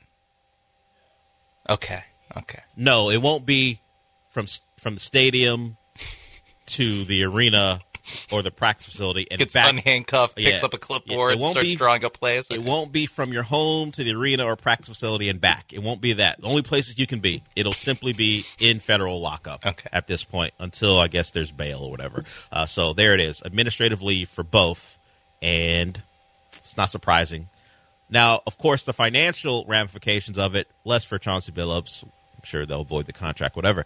[SPEAKER 7] Okay.
[SPEAKER 6] No, it won't be from the stadium to the arena or the practice facility and
[SPEAKER 7] gets
[SPEAKER 6] back.
[SPEAKER 7] Unhandcuffed, picks up a clipboard, starts drawing up plays. Okay.
[SPEAKER 6] It won't be from your home to the arena or practice facility and back. It won't be that. The only places you can be, it'll simply be in federal lockup at this point until, I guess, there's bail or whatever. So there it is. Administrative leave for both, and it's not surprising. Now, of course, the financial ramifications of it, less for Chauncey Billups. I'm sure they'll avoid the contract, whatever.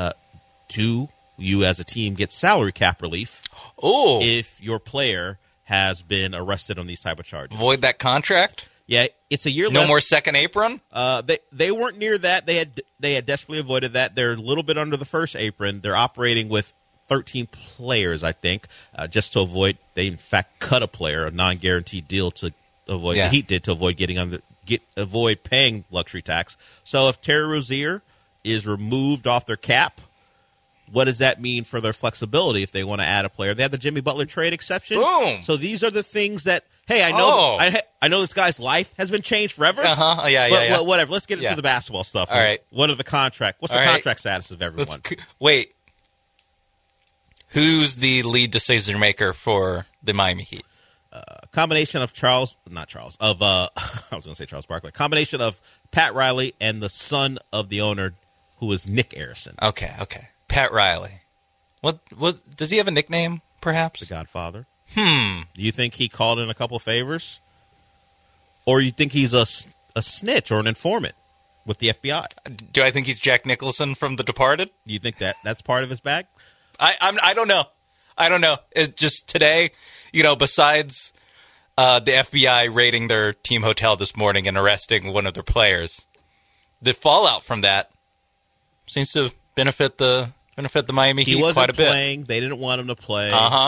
[SPEAKER 6] Do you as a team get salary cap relief if your player has been arrested on these type of charges?
[SPEAKER 7] Void that contract?
[SPEAKER 6] Yeah, it's a year left.
[SPEAKER 7] No more second apron?
[SPEAKER 6] They weren't near that. They had desperately avoided that. They're a little bit under the first apron. They're operating with 13 players, I think, just to avoid. They in fact cut a player, a non-guaranteed deal to avoid. The Heat did to avoid avoid paying luxury tax. So if Terry Rozier is removed off their cap, what does that mean for their flexibility if they want to add a player? They have the Jimmy Butler trade exception.
[SPEAKER 7] Boom.
[SPEAKER 6] So these are the things that. Hey, I know. I know this guy's life has been changed forever.
[SPEAKER 7] Yeah.
[SPEAKER 6] Whatever. Let's get into the basketball stuff.
[SPEAKER 7] All right.
[SPEAKER 6] What are the contract? What's the contract status of everyone?
[SPEAKER 7] Wait. Who's the lead decision maker for the Miami Heat?
[SPEAKER 6] Combination of I was going to say Charles Barkley. Combination of Pat Riley and the son of the owner, who is Nick Arison.
[SPEAKER 7] Okay. Pat Riley. What does he have a nickname? Perhaps
[SPEAKER 6] the Godfather. Do you think he called in a couple favors? Or you think he's a snitch or an informant with the FBI?
[SPEAKER 7] Do I think he's Jack Nicholson from The Departed?
[SPEAKER 6] You think that's part of his bag?
[SPEAKER 7] I don't know. It just today, besides the FBI raiding their team hotel this morning and arresting one of their players, the fallout from that seems to benefit the Miami Heat quite a bit.
[SPEAKER 6] He wasn't playing. They didn't want him to play.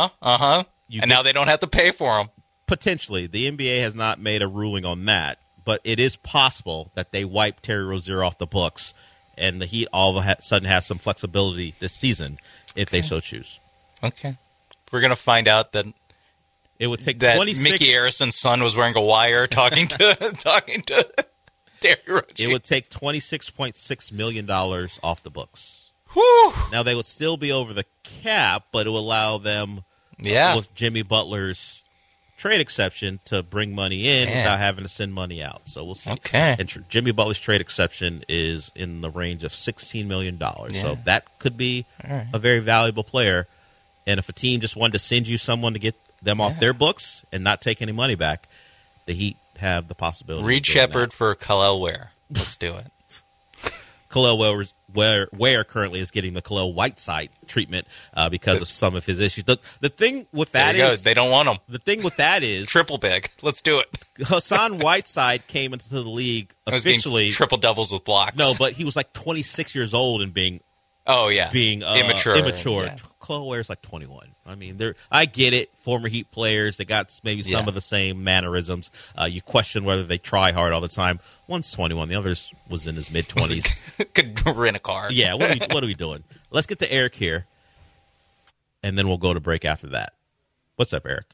[SPEAKER 7] Now they don't have to pay for him.
[SPEAKER 6] Potentially. The NBA has not made a ruling on that, but it is possible that they wipe Terry Rozier off the books and the Heat all of a sudden has some flexibility this season if they so choose.
[SPEAKER 7] Okay. We're going to find out that
[SPEAKER 6] it would take
[SPEAKER 7] that Mickey Arison's son was wearing a wire talking to Terry Rozier.
[SPEAKER 6] It would take $26.6 million off the books.
[SPEAKER 7] Whew.
[SPEAKER 6] Now, they would still be over the cap, but it would allow them, with Jimmy Butler's trade exception, to bring money in without having to send money out. So we'll see.
[SPEAKER 7] Okay.
[SPEAKER 6] And Jimmy Butler's trade exception is in the range of $16 million. So that could be a very valuable player. And if a team just wanted to send you someone to get them off their books and not take any money back, the Heat have the possibility.
[SPEAKER 7] Reed Shepherd for Khalil Ware. Let's do it.
[SPEAKER 6] Khalil Ware currently is getting the Khalil Whiteside treatment because of some of his issues. The thing with that is
[SPEAKER 7] they don't want him.
[SPEAKER 6] The thing with that is
[SPEAKER 7] triple big. Let's do it.
[SPEAKER 6] Hassan Whiteside came into the league officially
[SPEAKER 7] triple doubles with blocks.
[SPEAKER 6] No, but he was like 26 years old and being immature.
[SPEAKER 7] Yeah.
[SPEAKER 6] Khalil Ware's like 21. I mean, I get it. Former Heat players, they got maybe some of the same mannerisms. You question whether they try hard all the time. One's 21, the other was in his mid-20s.
[SPEAKER 7] Could rent a car.
[SPEAKER 6] Yeah, what are we doing? Let's get to Eric here, and then we'll go to break after that. What's up, Eric?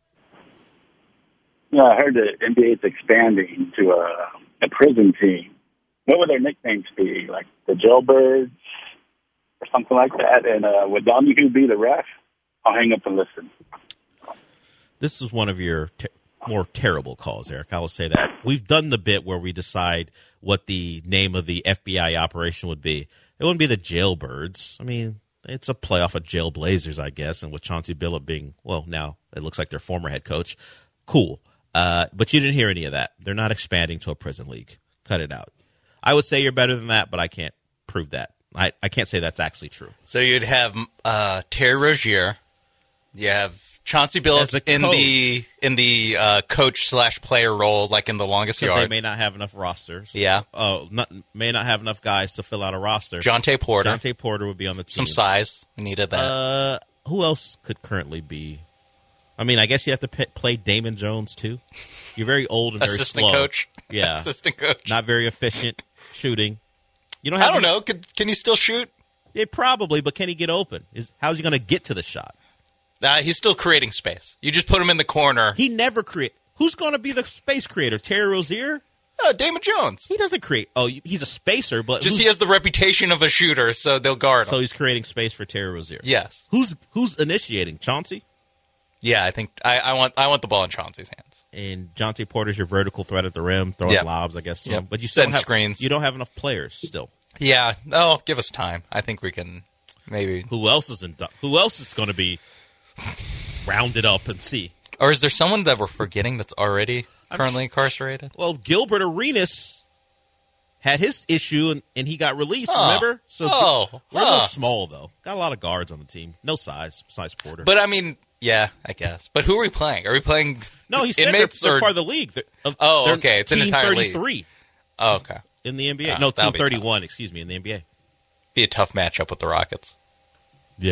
[SPEAKER 11] Yeah, I heard the NBA is expanding to a prison team. What would their nicknames be? Like the Jailbirds or something like that? And would Donahue be the ref? I'll hang up and listen.
[SPEAKER 6] This is one of your more terrible calls, Eric. I will say that. We've done the bit where we decide what the name of the FBI operation would be. It wouldn't be the Jailbirds. I mean, it's a playoff of Jailblazers, I guess, and with Chauncey Billups being, now it looks like their former head coach. Cool. But you didn't hear any of that. They're not expanding to a prison league. Cut it out. I would say you're better than that, but I can't prove that. I can't say that's actually true.
[SPEAKER 7] So you'd have Terry Rozier. You have Chauncey Billups in the coach/player role, like in The Longest Yard.
[SPEAKER 6] They may not have enough rosters.
[SPEAKER 7] Yeah.
[SPEAKER 6] May not have enough guys to fill out a roster.
[SPEAKER 7] Jonte Porter.
[SPEAKER 6] Jonte Porter would be on the team.
[SPEAKER 7] Some size. We needed that.
[SPEAKER 6] Who else could currently be? I mean, I guess you have to play Damon Jones, too. You're very old and very
[SPEAKER 7] Assistant
[SPEAKER 6] slow.
[SPEAKER 7] coach.
[SPEAKER 6] Yeah.
[SPEAKER 7] Assistant coach.
[SPEAKER 6] Not very efficient shooting.
[SPEAKER 7] I don't know. Can he still shoot?
[SPEAKER 6] Yeah, probably, but can he get open? How's he going to get to the shot?
[SPEAKER 7] He's still creating space. You just put him in the corner.
[SPEAKER 6] He never create. Who's going to be the space creator? Terry Rozier?
[SPEAKER 7] Damon Jones.
[SPEAKER 6] He doesn't create. Oh, he's a spacer, but
[SPEAKER 7] he has the reputation of a shooter, so they'll guard him.
[SPEAKER 6] So he's creating space for Terry Rozier.
[SPEAKER 7] Yes.
[SPEAKER 6] Who's initiating? Chauncey?
[SPEAKER 7] Yeah, I think I want the ball in Chauncey's hands.
[SPEAKER 6] And Jonte Porter's your vertical threat at the rim, throwing lobs, I guess.
[SPEAKER 7] Yep.
[SPEAKER 6] But you
[SPEAKER 7] still screens.
[SPEAKER 6] You don't have enough players still.
[SPEAKER 7] Yeah. Give us time. I think we can maybe.
[SPEAKER 6] Who else is going to be rounded up and see?
[SPEAKER 7] Or is there someone that we're forgetting that's already currently incarcerated?
[SPEAKER 6] Well, Gilbert Arenas had his issue and he got released. Remember? So we're a little small though. Got a lot of guards on the team. No size besides Porter.
[SPEAKER 7] But I mean. Yeah, I guess. But who are we playing? Are we playing
[SPEAKER 6] No, he said
[SPEAKER 7] inmates
[SPEAKER 6] they're part of the league.
[SPEAKER 7] Okay. It's an entire
[SPEAKER 6] 33.
[SPEAKER 7] League. Oh, okay.
[SPEAKER 6] In the NBA. No, Team 31, in the NBA.
[SPEAKER 7] Be a tough matchup with the Rockets.
[SPEAKER 6] Yeah.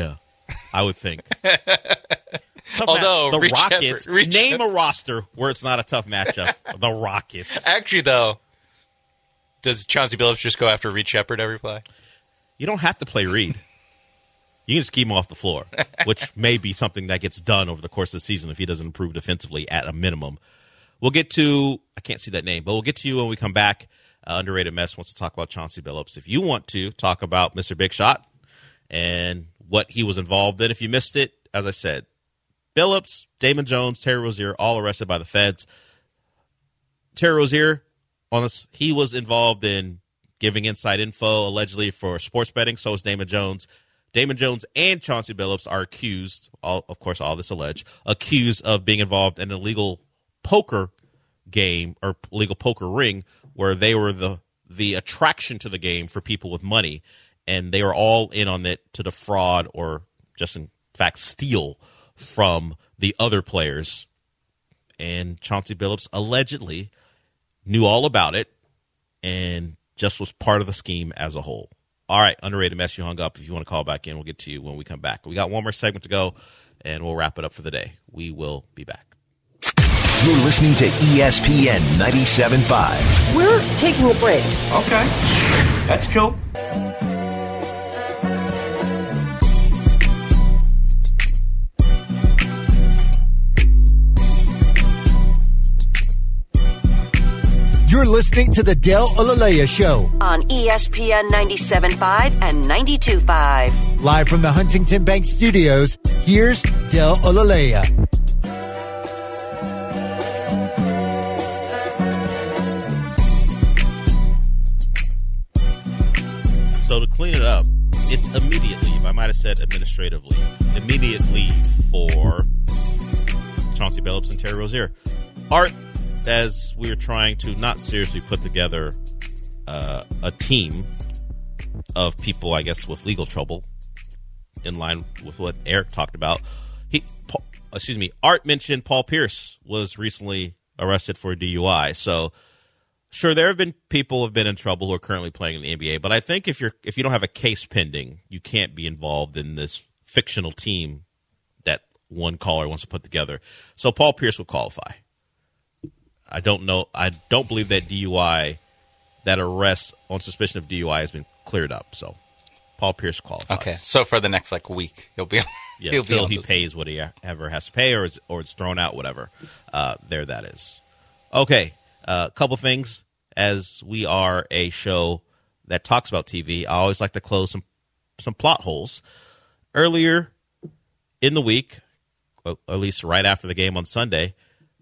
[SPEAKER 6] I would think.
[SPEAKER 7] Although
[SPEAKER 6] the
[SPEAKER 7] Reed
[SPEAKER 6] Rockets,
[SPEAKER 7] Sheppard,
[SPEAKER 6] name a roster where it's not a tough matchup. The Rockets.
[SPEAKER 7] Actually, though, does Chauncey Billups just go after Reed Sheppard every play?
[SPEAKER 6] You don't have to play Reed. You can just keep him off the floor, which may be something that gets done over the course of the season if he doesn't improve defensively at a minimum. We'll get to, I can't see that name, but we'll get to you when we come back. Underrated Mess wants to talk about Chauncey Billups. If you want to talk about Mr. Big Shot and what he was involved in, if you missed it, as I said, Billups, Damon Jones, Terry Rozier, all arrested by the feds. Terry Rozier, he was involved in giving inside info, allegedly, for sports betting. So is Damon Jones. Damon Jones and Chauncey Billups are accused, all this alleged, accused of being involved in an illegal poker game or illegal poker ring where they were the attraction to the game for people with money. And they were all in on it to defraud or just, in fact, steal from the other players. And Chauncey Billups allegedly knew all about it and just was part of the scheme as a whole. All right, Underrated Mess, you hung up. If you want to call back in, we'll get to you when we come back. We got one more segment to go, and we'll wrap it up for the day. We will be back.
[SPEAKER 3] You're listening to ESPN 97.5.
[SPEAKER 2] We're taking a break.
[SPEAKER 12] Okay, that's cool.
[SPEAKER 4] You're listening to the Dale Olaleya Show
[SPEAKER 2] On ESPN 97.5 and 92.5.
[SPEAKER 4] Live from the Huntington Bank Studios, here's Dale Olaleya.
[SPEAKER 6] So to clean it up, it's immediate leave. I might have said administrative leave. Immediate leave for Chauncey Billups and Terry Rozier. Art, as we are trying to not seriously put together a team of people, I guess, with legal trouble, in line with what Eric talked about. Art mentioned Paul Pierce was recently arrested for DUI. So, sure, there have been people who have been in trouble who are currently playing in the NBA. But I think if you don't have a case pending, you can't be involved in this fictional team that one caller wants to put together. So Paul Pierce would qualify. I don't know. I don't believe that DUI, that arrest on suspicion of DUI has been cleared up. So Paul Pierce qualifies.
[SPEAKER 7] Okay, so for the next week, he'll be
[SPEAKER 6] until he pays what he ever has to pay, or it's thrown out, whatever. There that is. Okay, a couple things. As we are a show that talks about TV, I always like to close some plot holes. Earlier in the week, or at least right after the game on Sunday,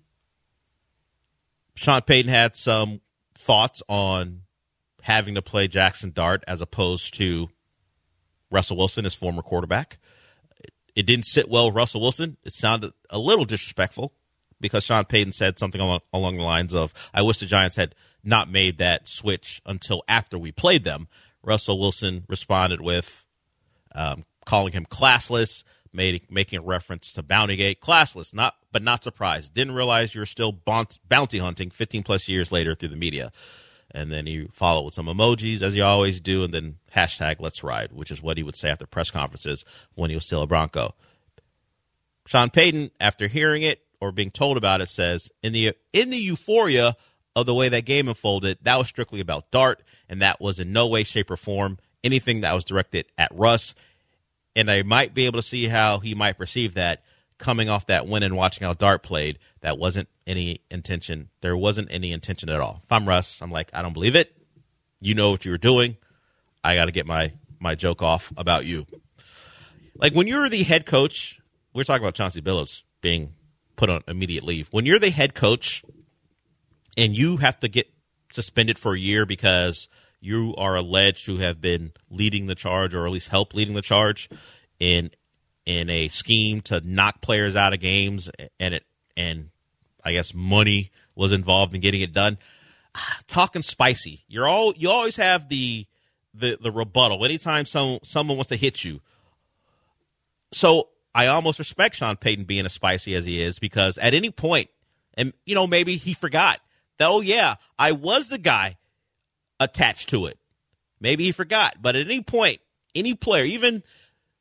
[SPEAKER 6] Sean Payton had some thoughts on having to play Jackson Dart as opposed to Russell Wilson, his former quarterback. It didn't sit well with Russell Wilson. It sounded a little disrespectful because Sean Payton said something along the lines of, I wish the Giants had not made that switch until after we played them. Russell Wilson responded with calling him classless, making a reference to Bountygate. Classless, but not surprised. Didn't realize you're still bounty hunting 15-plus years later through the media. And then he followed with some emojis, as you always do, and then hashtag Let's Ride, which is what he would say after press conferences when he was still a Bronco. Sean Payton, after hearing it or being told about it, says, in the euphoria of the way that game unfolded, that was strictly about Dart, and that was in no way, shape, or form anything that was directed at Russ. And I might be able to see how he might perceive that coming off that win and watching how Dart played. That wasn't any intention. There wasn't any intention at all. If I'm Russ, I'm like, I don't believe it. You know what you were doing. I got to get my joke off about you. Like when you're the head coach, we're talking about Chauncey Billups being put on immediate leave. When you're the head coach and you have to get suspended for a year because you are alleged to have been leading the charge, or at least help leading the charge in a scheme to knock players out of games, and I guess money was involved in getting it done. Talking spicy. You always have the rebuttal anytime someone wants to hit you. So I almost respect Sean Payton being as spicy as he is, because at any point, and maybe he forgot that, oh yeah, I was the guy attached to it. Maybe he forgot, but at any point, any player, even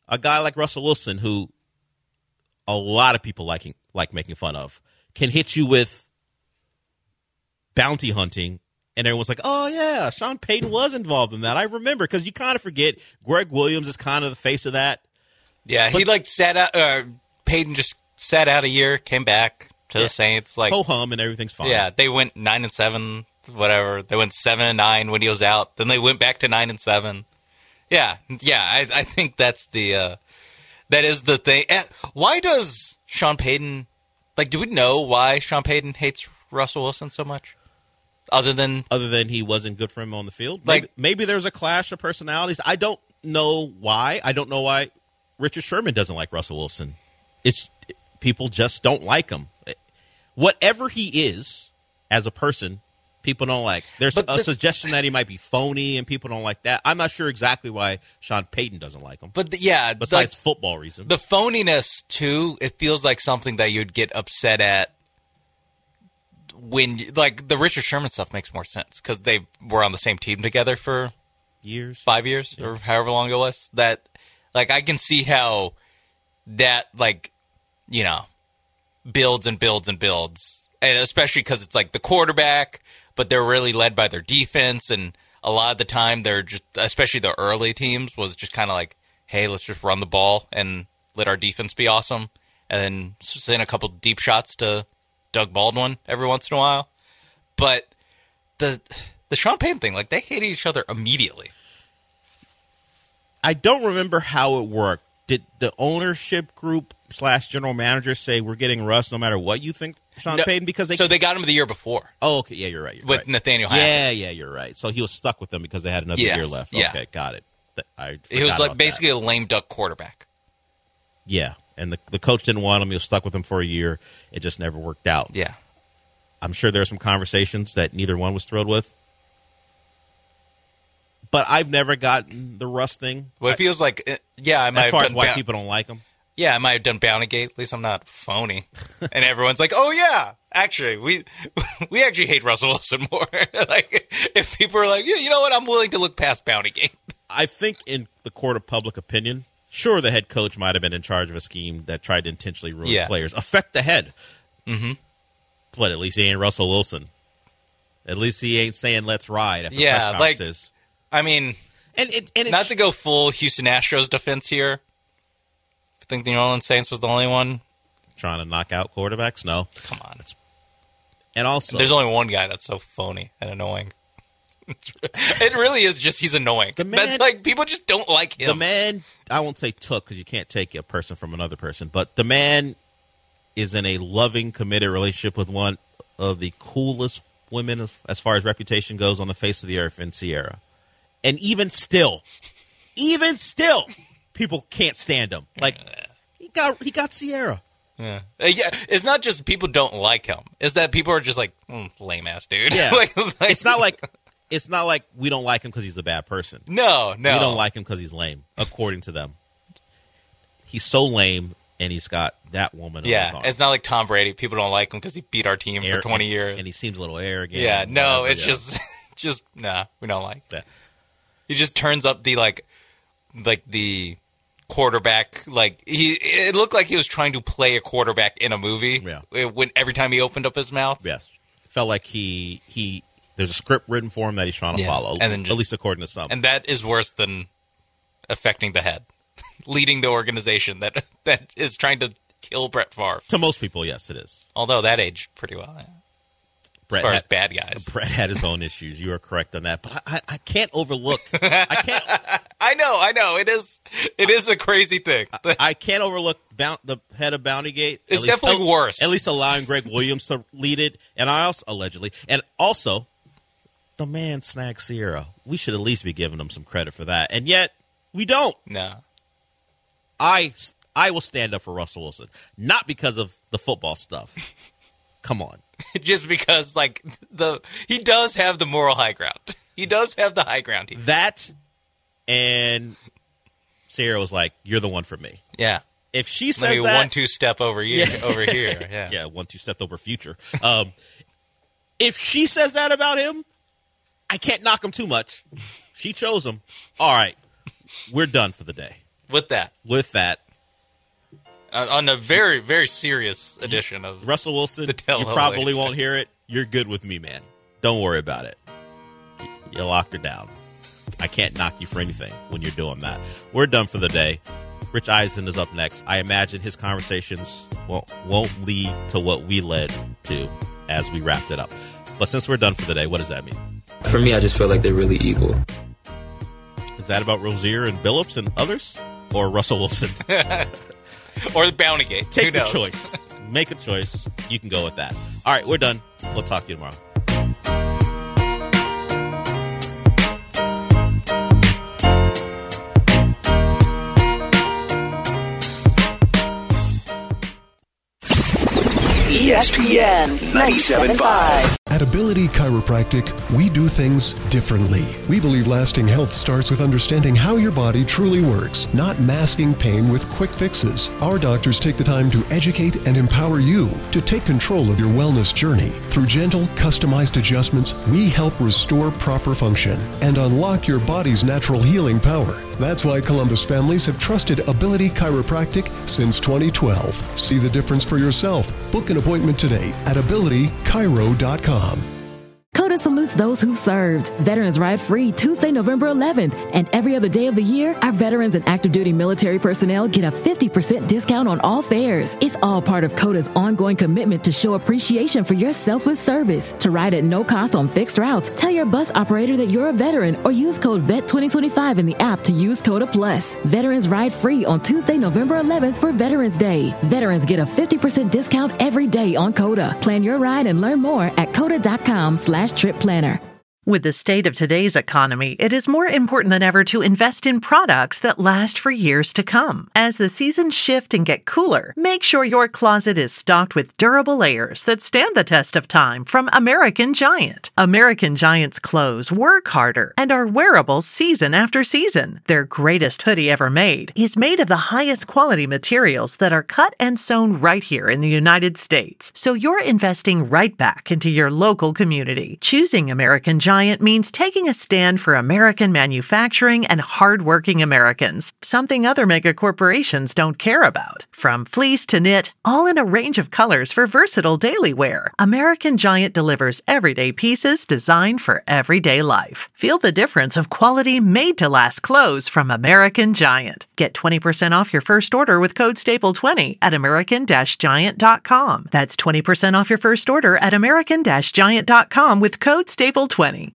[SPEAKER 6] A guy like Russell Wilson, who a lot of people like making fun of, can hit you with bounty hunting, and everyone's like, oh, yeah, Sean Payton was involved in that. I remember, because you kind of forget Greg Williams is kind of the face of that.
[SPEAKER 7] Yeah, he sat out. Payton just sat out a year, came back to the Saints.
[SPEAKER 6] Ho-hum, and everything's fine.
[SPEAKER 7] Yeah, they went 9-7, whatever. They went 7-9 when he was out. Then they went back to 9-7. Yeah. I think that is the thing. Why does Sean Payton, do we know why Sean Payton hates Russell Wilson so much? Other than
[SPEAKER 6] he wasn't good for him on the field? Maybe there's a clash of personalities. I don't know why. I don't know why Richard Sherman doesn't like Russell Wilson. People just don't like him. Whatever he is as a person, people don't like. There's a suggestion that he might be phony, and people don't like that. I'm not sure exactly why Sean Payton doesn't like him.
[SPEAKER 7] But
[SPEAKER 6] besides football reasons.
[SPEAKER 7] The phoniness, too, it feels like something that you'd get upset at when, the Richard Sherman stuff makes more sense because they were on the same team together for 5 years, or however long it was. That, I can see how that, builds and builds and builds. And especially because it's the quarterback, but they're really led by their defense. And a lot of the time they're just, especially the early teams, was just kind of hey, let's just run the ball and let our defense be awesome. And then send a couple deep shots to Doug Baldwin every once in a while. But the Sean Payton thing, they hated each other immediately.
[SPEAKER 6] I don't remember how it worked. Did the ownership group / general manager say we're getting Russ no matter what you think, Sean Payton? Because
[SPEAKER 7] they got him the year before.
[SPEAKER 6] Oh, okay. Yeah, you're right.
[SPEAKER 7] With Nathaniel Hackett.
[SPEAKER 6] Yeah, you're right. So he was stuck with them because they had another year left.
[SPEAKER 7] Yeah.
[SPEAKER 6] Okay, got it.
[SPEAKER 7] He was basically a lame duck quarterback.
[SPEAKER 6] Yeah, and the coach didn't want him. He was stuck with him for a year. It just never worked out.
[SPEAKER 7] Yeah.
[SPEAKER 6] I'm sure there are some conversations that neither one was thrilled with. But I've never gotten the Russ thing.
[SPEAKER 7] Well, it feels I might
[SPEAKER 6] as far as why people don't like him.
[SPEAKER 7] Yeah, I might have done Bountygate. At least I'm not phony. And everyone's like, oh, yeah, actually, we actually hate Russell Wilson more. If people are like, yeah, you know what, I'm willing to look past Bountygate.
[SPEAKER 6] I think in the court of public opinion, sure, the head coach might have been in charge of a scheme that tried to intentionally ruin players. Affect the head.
[SPEAKER 7] Mm-hmm.
[SPEAKER 6] But at least he ain't Russell Wilson. At least he ain't saying let's ride at the press conferences.
[SPEAKER 7] I mean, and not to go full Houston Astros defense here. I think the New Orleans Saints was the only one
[SPEAKER 6] trying to knock out quarterbacks. No,
[SPEAKER 7] come on.
[SPEAKER 6] And also,
[SPEAKER 7] there's only one guy that's so phony and annoying. It really is just he's annoying. That's people just don't like him.
[SPEAKER 6] The man, I won't say took because you can't take a person from another person, but the man is in a loving, committed relationship with one of the coolest women as far as reputation goes on the face of the earth in Sierra. And even still, people can't stand him. He got Sierra.
[SPEAKER 7] Yeah. It's not just people don't like him. It's that people are just lame ass dude.
[SPEAKER 6] Yeah. It's not like we don't like him because he's a bad person.
[SPEAKER 7] No.
[SPEAKER 6] We don't like him because he's lame, according to them. He's so lame, and he's got that woman on his arm.
[SPEAKER 7] It's not like Tom Brady. People don't like him because he beat our team for 20 years.
[SPEAKER 6] And he seems a little arrogant.
[SPEAKER 7] Yeah, no, it's just we don't like that. He just turns up the the quarterback. It looked like he was trying to play a quarterback in a movie.
[SPEAKER 6] Yeah.
[SPEAKER 7] When every time he opened up his mouth.
[SPEAKER 6] Yes. Felt like there's a script written for him that he's trying to follow. And then at least according to some.
[SPEAKER 7] And that is worse than affecting the head, leading the organization that is trying to kill Brett Favre.
[SPEAKER 6] To most people, yes, it is.
[SPEAKER 7] Although that aged pretty well. Yeah. As far as bad guys.
[SPEAKER 6] Brett had his own issues. You are correct on that. But I can't overlook.
[SPEAKER 7] I know. It is a crazy thing.
[SPEAKER 6] I can't overlook the head of Bountygate.
[SPEAKER 7] It's definitely worse.
[SPEAKER 6] At least allowing Greg Williams to lead it. And allegedly. And also, the man snagged Sierra. We should at least be giving him some credit for that. And yet, we don't.
[SPEAKER 7] No.
[SPEAKER 6] I will stand up for Russell Wilson. Not because of the football stuff. Come on.
[SPEAKER 7] Just because, he does have the moral high ground. He does have the high ground here.
[SPEAKER 6] That, and Sierra was like, you're the one for me.
[SPEAKER 7] Yeah.
[SPEAKER 6] If she says that.
[SPEAKER 7] 1-2 step over here. Over here. Yeah.
[SPEAKER 6] Yeah, 1-2 step over future. If she says that about him, I can't knock him too much. She chose him. All right. We're done for the day.
[SPEAKER 7] With that. On a very, very serious edition of
[SPEAKER 6] Russell Wilson,
[SPEAKER 7] the Dale
[SPEAKER 6] you
[SPEAKER 7] Olalaye
[SPEAKER 6] probably
[SPEAKER 7] Show.
[SPEAKER 6] won't hear it. You're good with me, man. Don't worry about it. You locked her down. I can't knock you for anything when you're doing that. We're done for the day. Rich Eisen is up next. I imagine his conversations won't lead to what we led to as we wrapped it up. But since we're done for the day, what does that mean?
[SPEAKER 13] For me, I just feel like they're really equal.
[SPEAKER 6] Is that about Rozier and Billups and others? Or Russell Wilson?
[SPEAKER 7] Or the Bounty Gate.
[SPEAKER 6] Take a choice. Make a choice. You can go with that. All right, we're done. We'll talk to you tomorrow.
[SPEAKER 2] ESPN 97.5.
[SPEAKER 14] At Ability Chiropractic, we do things differently. We believe lasting health starts with understanding how your body truly works, not masking pain with quick fixes. Our doctors take the time to educate and empower you to take control of your wellness journey. Through gentle, customized adjustments, we help restore proper function and unlock your body's natural healing power. That's why Columbus families have trusted Ability Chiropractic since 2012. See the difference for yourself. Book an appointment today at abilitychiro.com.
[SPEAKER 1] COTA salutes those who served. Veterans Ride Free Tuesday, November 11th. And every other day of the year, our veterans and active duty military personnel get a 50% discount on all fares. It's all part of COTA's ongoing commitment to show appreciation for your selfless service. To ride at no cost on fixed routes, tell your bus operator that you're a veteran or use code VET2025 in the app to use COTA Plus. Veterans Ride Free on Tuesday, November 11th for Veterans Day. Veterans get a 50% discount every day on COTA. Plan your ride and learn more at COTA.com/trip planner.
[SPEAKER 15] With the state of today's economy, it is more important than ever to invest in products that last for years to come. As the seasons shift and get cooler, make sure your closet is stocked with durable layers that stand the test of time from American Giant. American Giant's clothes work harder and are wearable season after season. Their greatest hoodie ever made is made of the highest quality materials that are cut and sewn right here in the United States. So you're investing right back into your local community. Choosing American Giant means taking a stand for American manufacturing and hardworking Americans, something other mega corporations don't care about. From fleece to knit, all in a range of colors for versatile daily wear, American Giant delivers everyday pieces designed for everyday life. Feel the difference of quality made-to-last clothes from American Giant. Get 20% off your first order with code STAPLE20 at American-Giant.com. That's 20% off your first order at American-Giant.com with code STAPLE20.